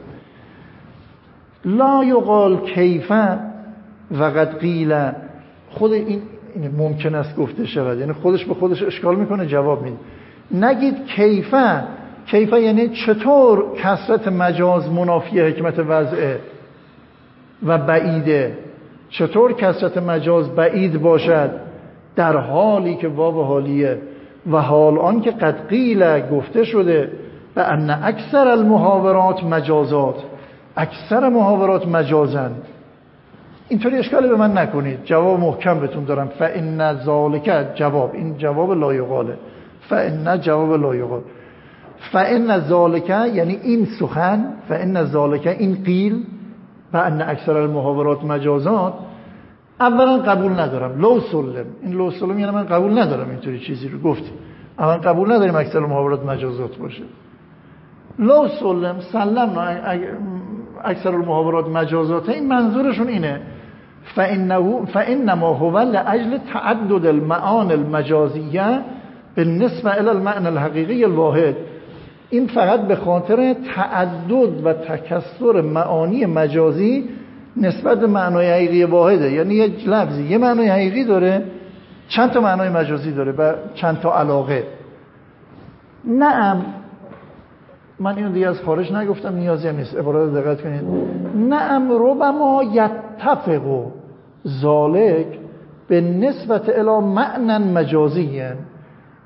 لا یقال کیفا و قد قیل، خود این این ممکن است گفته شود، یعنی خودش به خودش اشکال میکنه جواب میده. نگید کیفا، کیفا یعنی چطور کثرت مجاز منافی حکمت وضعه و بعیده، چطور کثرت مجاز بعید باشد در حالی که واو حالیه و حال آن که قد قیل گفته شده و ان اکثر المحاورات مجازات، اکثر محاورات مجازن. اینطوری اشکالی به من نکنید، جواب محکم بهتون دارم. فان ذالک، جواب این جواب لا یقاله، فان جواب لا یقال، فان ذالک یعنی این سخن، فان ذالک این قیل و ان اکثر المحاورات مجازات، اولا قبول ندارم. لو سلم، این لو سلم یعنی من قبول ندارم اینطوری چیزی رو گفتی، اولا قبول نداریم اکثر المحاورات مجازات باشه. لو سلم سلم اکثر المحاورات مجازات، این منظورشون اینه فإنه فإنما هو لأجل تعدد المعانی المجازیه بالنسبه الى المعنى الحقیقی الواحد، این فقط به خاطر تعدد و تکثر معانی مجازی نسبت به معنای حقیقی واحده. یعنی یه لفظی یه معنای حقیقی داره، چند تا معنای مجازی داره و چند تا علاقه. نعم، من اینو دیگه از خارج نگفتم، نیازی هم نیست، عبارات دقت کنید. نعم ربما یتفق ذالک به نسبت الی معنی مجازی،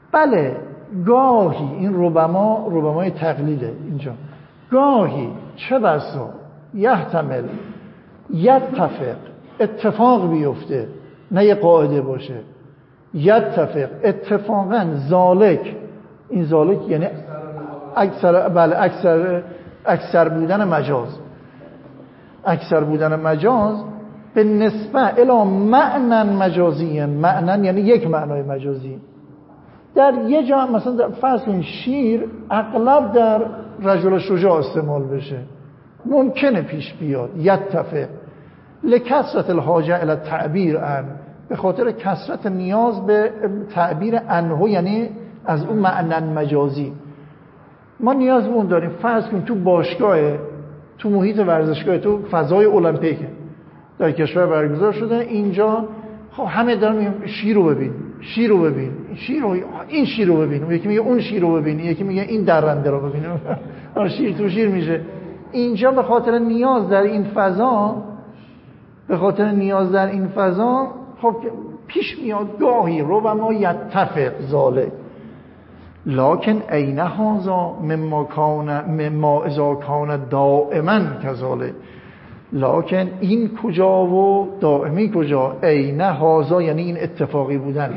بله گاهی این ربما ربمای تقلیده اینجا، گاهی چه بسا یحتمل یتفق اتفاق بیفته، نه یه قاعده باشه، یتفق اتفاقا ذالک، این ذالک یعنی اکثر بله اکثر اکثر بودن مجاز، اکثر بودن مجاز به نسبت الی معنی مجازی، معنی یعنی یک معنای مجازی. در یه جا مثلا در فرض کنید شیر اغلب در رجل شجاع استعمال بشه، ممکنه پیش بیاد یتفق لکثرت الحاجه الی تعبیر عن، به خاطر کثرت نیاز به تعبیر عنه، یعنی از اون معنی مجازی ما نیاز به اون داریم. فرض کنید تو باشگاه، تو محیط ورزشگاه، تو فضای المپیک در کشور برگزار شده، اینجا خب همه دارن میگن شیر رو ببین، شیر رو ببین، شیر رو، این شیر رو ببین، یکی میگه اون شیر رو ببین، یکی میگه این درنده رو ببین شیر تو شیر میشه. اینجا به خاطر نیاز در این فضا، به خاطر نیاز در این فضا خب پیش میاد گاهی ربما یتفق ذالک، لکن عین هذا مما کان مما اذا کان دائما کذالک، لکن این کجا و دائمی کجا؟ عین هذا یعنی این اتفاقی بودن،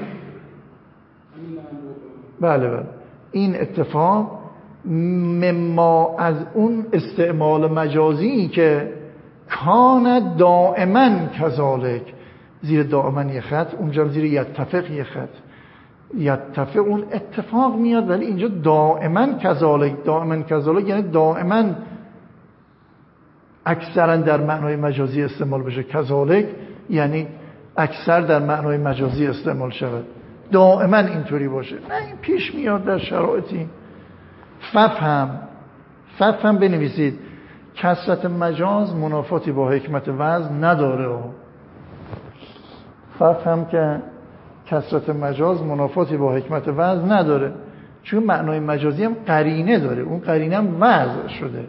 بله بله این اتفاق مما از اون استعمال مجازی که کان دائما کذالک، زیر دائما یه خط، اونجا زیر یتفق یه خط، یتفق اون اتفاق میاد، ولی اینجا دائما کذالک، دائما کذالک یعنی دائما اکثرا در معنای مجازی استعمال بشه، کذالک یعنی اکثر در معنای مجازی استعمال شود، دائما اینطوری باشه. نه این پیش میاد در شرایطی. ففهم ففهم بنویسید کثرت مجاز منافاتی با حکمت وزن نداره. ففهم که کثرت مجاز منافاتی با حکمت وزن نداره، چون معنای مجازی هم قرینه داره، اون قرینه هم وضع شده.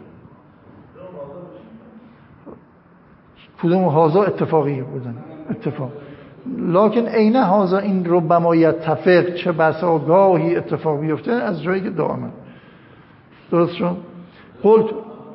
کدوم هازا اتفاقی بودن، اتفاق. لکن عین هازا این ربما یتفق، چه بسا گاهی اتفاق بیفته از جایی که دائما. درست شد؟ قلت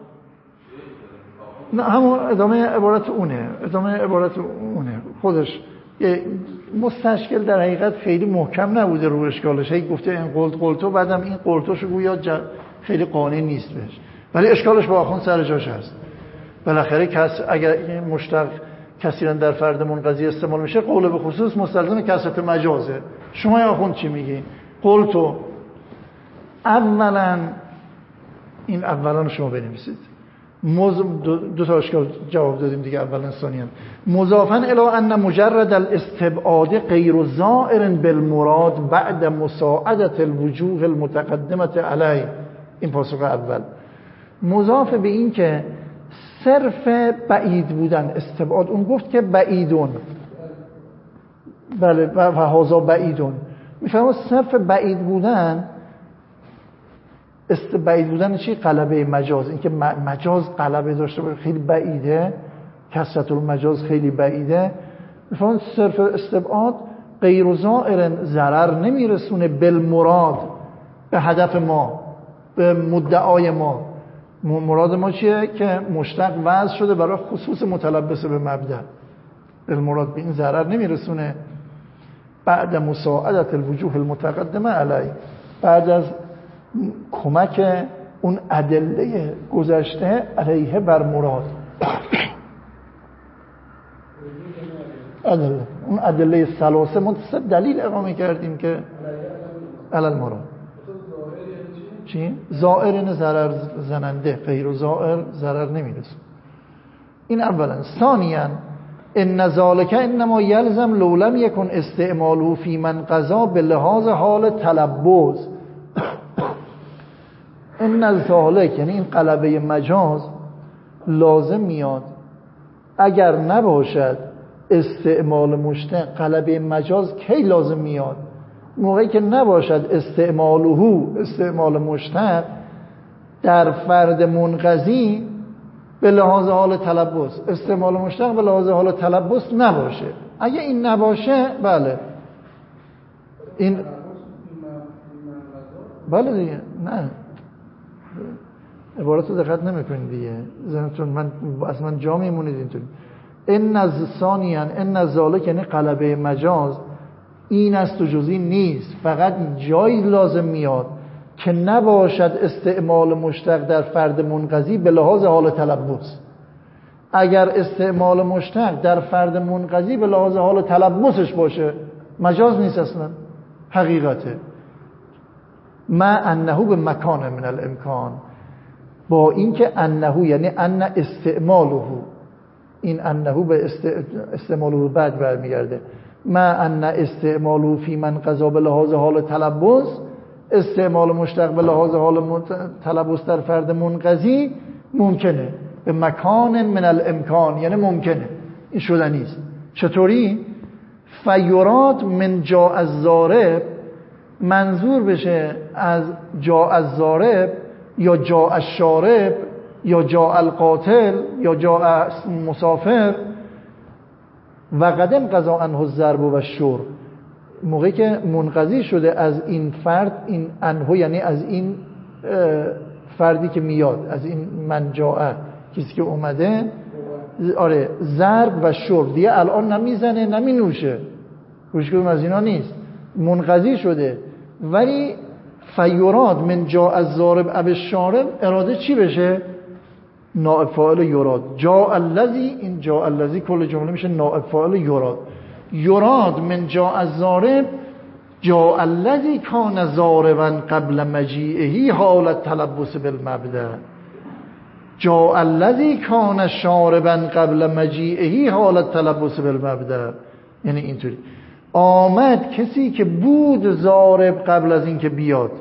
نه همون ادامه عبارت اونه، ادامه عبارت اونه خودش. مستشکل در حقیقت خیلی محکم نبوده رو اشکالش، هی گفته این قلت قلتو، بعدم این قلتوشو گویا خیلی قانع نیست بهش، ولی اشکالش با آخوند سر جاش هست. بالاخره کس اگر این مشتق کثیرا در فرد منقضی استعمال میشه، قول به خصوص مستلزم کثرت مجازه. شما یا آخوند چی میگی؟ قلتو اولا، این اولا شما بنویسید. موز... دو, دو تا اشکال جواب دادیم دیگه، اولا ثانیا. مضافا الی ان مجرد الاستبعاد غیر زائر بالمراد بعد مساعدة الوجوه المتقدمه علیه، این پاسخ اول. مضاف به این که صرف بعید بودن استبعاد، اون گفت که بعیدون، بله و هذا بعیدون، میفهمم صرف بعید بودن، استبعید بودن چی؟ غلبه مجاز، اینکه مجاز غلبه داشته باشه خیلی بعیده، کثرت المجاز خیلی بعیده. میفهمم صرف استبعاد غیر زائر ضرر نمیرسونه بالمراد، به هدف ما، به مدعای ما. مراد ما چیه؟ که مشتق وضع شده برای خصوص متلبس به مبدأ، بالمراد به این ضرر نمیرسونه. بعد مساعدت الوجوه المتقدمه علی، بعد از کمک اون ادله گذشته علیه بر مراد، ادله اون ادله ثلاثه ما سه دلیل اقامه کردیم که علی مراد. چی؟ زائر ضرر زننده، غیر زائر ضرر نمیرسه. این اولا. ثانیا ان ذالک انما یلزم لو لم یکن استعماله فی من قضا به لحاظ حال تلبس. ان ذالک یعنی این غلبه مجاز لازم میاد اگر نباشد استعمال مشتق. غلبه مجاز کی لازم میاد؟ موقعی که نباشد استعماله، استعمال مشتق در فرد منقضی به لحاظ حال تلبس، استعمال مشتق به لحاظ حال تلبس نباشه. اگه این نباشه، بله این بله دیگه. نه عبارت رو دقت نمی‌کنید دیگه، ذهنتون من اصلا جا میمونید اینطوری. ان از ثانیان ان از ذالک یعنی قلبه مجاز این است و جز این نیست، فقط جایی لازم میاد که نباشد استعمال مشتق در فرد منقضی به لحاظ حال تلبس. اگر استعمال مشتق در فرد منقضی به لحاظ حال تلبسش باشه مجاز نیست، اصلا حقیقته. ما انه به مکان من الامکان، با اینکه انه یعنی ان استعماله، این انه به استعماله بعد برمیگرده. ما ان استعماله فی من قضا به لحاظ حال تلبس، استعمال مشتق به لحاظ حال تلبس در فرد منقضی ممکنه، به مکان من الامکان یعنی ممکنه، این شدنی است. چطوری؟ فیراد من جاء الضارب، منظور بشه از جاء الضارب یا جاء الشارب یا جاء القاتل یا جاء مسافر و قدم قضا عنه الضرب و الشرب، موقعی که منقضی شده از این فرد، این انه یعنی از این فردی که میاد، از این من جاء کسی که اومده، آره ضرب و شرب دیگه الان نمیزنه نمی نوشه، هیچ کدوم از اینا نیست، منقضی شده. ولی فیراد من جاء الضارب اب الشارب اراده چی بشه؟ نائب فاعل یراد. جاء الذی، این جاء الذی کل جمله میشه نائب فاعل یراد. یراد من جاء الضارب جاء الذی کان ضاربا قبل مجیئه حالت تلبس بالمبدأ، جاء الذی کان شاربا قبل مجیئه حالت تلبس بالمبدأ، یعنی اینطوری آمد کسی که بود ضارب قبل از اینکه بیاد،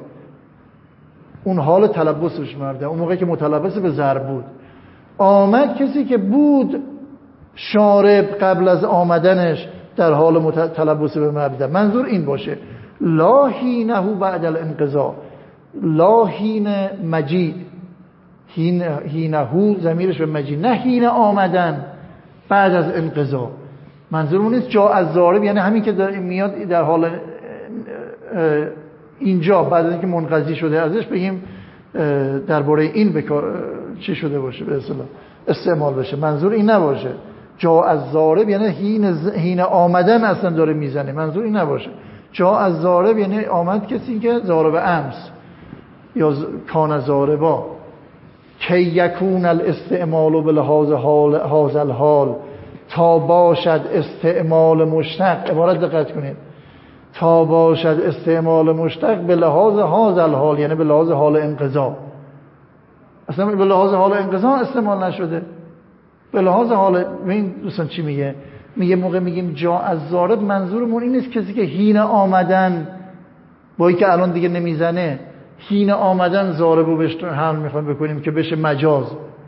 اون حال تلبسش مرده، اون موقعی که متلبس به ضرب بود. آمد کسی که بود شارب قبل از آمدنش در حال تلبس به مبدأ. منظور این باشه لا حینه بعد الانقضاء، لا حین مجیء، حینه ضمیرش به مجیء، نه حین آمدن بعد از انقضاء. منظور اون نیست جاء الضارب یعنی همین که در میاد در حال اینجا بعد از اینکه منقضی شده ازش بگیم درباره این بکار چی شده باشه به اصطلاح استعمال بشه. منظور این نباشه جاء الضارب یعنی حین حین آمدن اصلا داره میزنه، منظور این نباشه. جاء الضارب یعنی آمد کسی که ضارب امس یا کان ضاربا. کی یکون الاستعمال بلحاظ حال هذا الحال، تا باشد استعمال مشتق، عبارت دقت کنید، تا باشد استعمال مشتق به لحاظ هذا الحال یعنی به لحاظ حال انقضا. اصلا به لحاظ حال انقضا استعمال نشده، به لحاظ حال. این دوستان چی میگه؟ میگه موقع میگیم جاء الضارب منظورمون این نیست کسی که حین آمدن، با اینکه الان دیگه نمیزنه، حین آمدن ضاربو بهش حمل میخوایم بکنیم که بشه مجاز،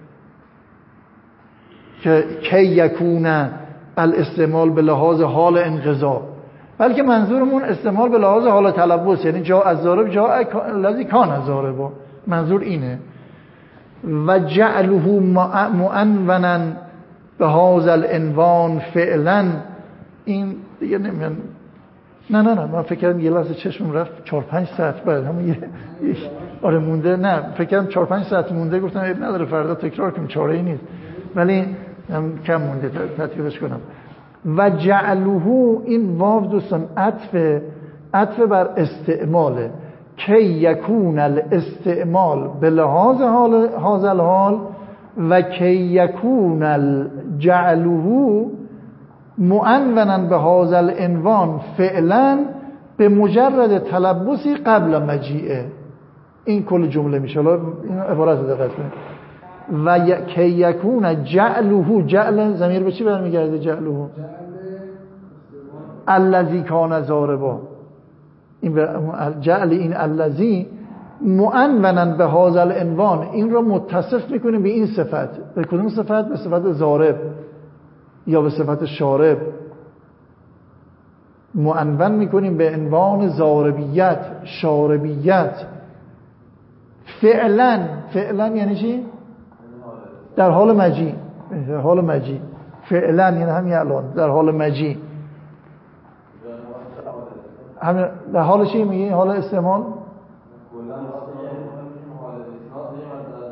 که کی یکون الاستعمال به لحاظ حال انقضا، بلکه منظورمون استعمال به لحاظ حال تلبس، یعنی جاء الضارب جاء الذی کان ضاربا، منظور اینه. و جعله معنونا به هذا العنوان فعلا، این دیگه نمیان. نه نه نه من فکر کردم یه لحظه چشمم رفت چهار پنج ساعت بعد همون یه آره مونده، نه فکر کردم چهار پنج ساعت مونده، گفتم عیب نداره فردا تکرار کنیم چاره ای نیست، ولی کم مونده تطبیقش کنم. و جعله، این واو دوستان عطف عطف بر استعماله. کی یکون الاستعمال به لحاظ حال هذا الحال و کی یکون جعله معنونا به هذا العنوان فعلا به مجرد تلبسی قبل مجیئه. این کل جمله میشه. حالا این عبارت رو دقت کنید. و کی یکون جعله، جعل ضمیر به چی برمیگرده؟ جعله الذی کان ضاربا، این جعل این الذی معنونا به هذا العنوان، این را متصف میکنیم به این صفت. به کدوم صفت؟ به صفت ضارب یا به صفت شارب. معنون میکنیم به عنوان ضاربیت، شاربیت. فعلا، فعلا یعنی چی؟ در حال مجیء، در حال مجیء. فعلا یعنی همین الان در حال مجیء. همین در حال چی میگی؟ حال استعمال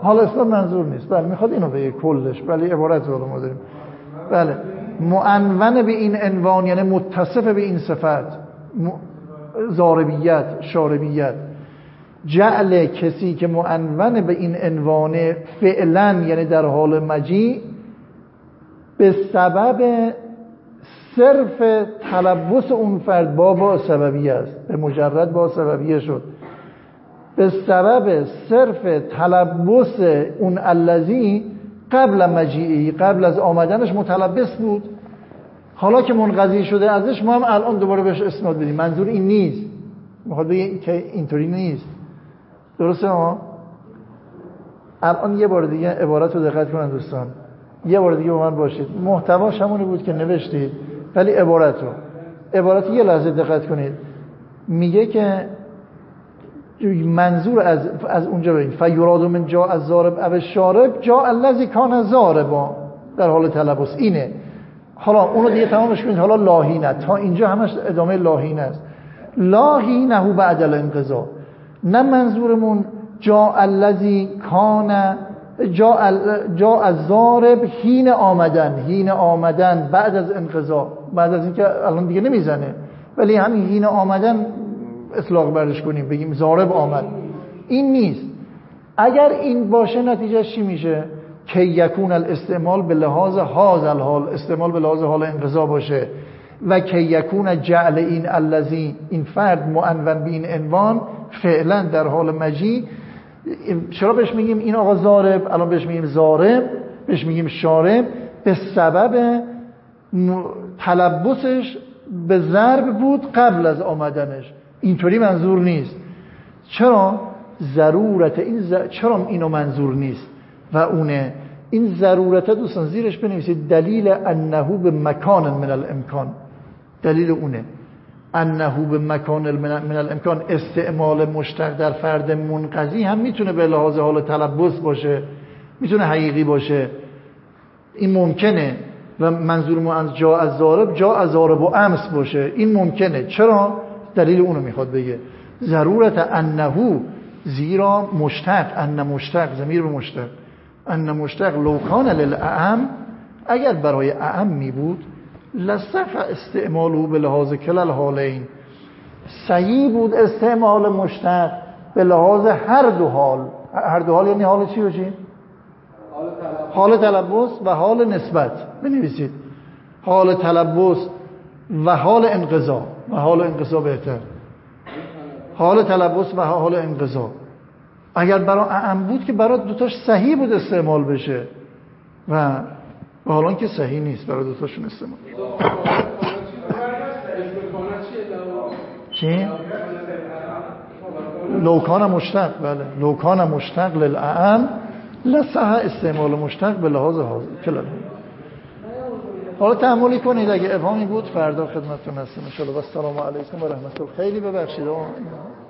حال اسناد منظور نیست. بله میخواد اینو بگه کلش، ولی عبارت رو ما داریم. بله معنون به این عنوان یعنی متصف به این صفت، م... زاربیت، شاربیت. جعل کسی که معنون به این عنوان فعلا یعنی در حال مجیء به سبب صرف تلبس اون فرد با با سببیه است، به مجرد با سببیه شد، به سبب صرف تلبس اون الذی قبل مجیئی، قبل از آمدنش متلبس بود، حالا که منقضی شده ازش ما هم الان دوباره بهش اسناد بدیم. منظور این نیست، میخواد بگه که اینطوری نیست. درسته؟ ما الان یه بار دیگه عبارت رو دقت کنن دوستان، یه بار دیگه با من باشید. محتواش همونی بود که نوشتید، ولی عبارت رو عبارت یه لحظه دقت کنید. میگه که منظور از از اونجا ببین فیراد من جا از زارب او شارب جا الذی کان زاربا، در حال تلبس اینه. حالا اونو دیگه تمامش کنید. حالا لاهینه تا اینجا همش ادامه لاهینه است. لاهینه بعد الانقضاء، نه منظورمون جا الذی کان جا جا از زارب حین آمدن، حین آمدن بعد از انقضاء، بعد از اینکه الان دیگه نمیزنه، ولی همین حین آمدن اطلاق برش کنیم بگیم زارب آمد. این نیست. اگر این باشه نتیجه چی میشه؟ که یکون الاستعمال به لحاظ هذا الحال، استعمال به لحاظ حال انقضا باشه، و که یکون جعل این الذی، این فرد معنون به این عنوان فعلا در حال مجیء. چرا بهش میگیم این آقا زارب؟ الان بهش میگیم زارب، بهش میگیم شارب به سبب تلبسش به ضرب بود قبل از آمدنش. اینطوری منظور نیست. چرا؟ ضرورت این ز... چرا اینو منظور نیست و اونه؟ این ضرورت دوستان زیرش بنویسید دلیل انه به مکان من الامکان، دلیل اونه انه به مکان من الامکان. استعمال مشتق در فرد منقضی هم میتونه به لحاظ حال تلبس باشه، میتونه حقیقی باشه، این ممکنه. و منظور ما از جا از زارب جا از زارب و امس باشه، این ممکنه. چرا؟ دلیل اونو میخواد بگه. ضرورت انه، زیرا مشتق، ان مشتق، ضمیر به مشتق، ان مشتق لو کان للاعم، اگر برای اعم می بود لصح استعماله به لحاظ کل الحالین، صحیح بود استعمال مشتق به لحاظ هر دو حال. هر دو حال یعنی حال چی و چی؟ حال تلبس و حال نسبت. بنویسید حال تلبس و حال انقضا، و حال انقضا بهتر، حال تلبس و حال انقضا. اگر برای اعم بود که برای دوتاش صحیح بود استعمال بشه، و حالا که صحیح نیست برای دوتاشون استعمال. چی؟ لوکان مشتق، بله لوکان مشتق للاعم لصح استعمال مشتق به لحاظ حاضر کلال. حالا تأملی کنید، اگه ابهامی بود فردا خدمتتون هستیم ان شاء الله. و السلام علیکم و رحمت الله. خیلی ببخشید.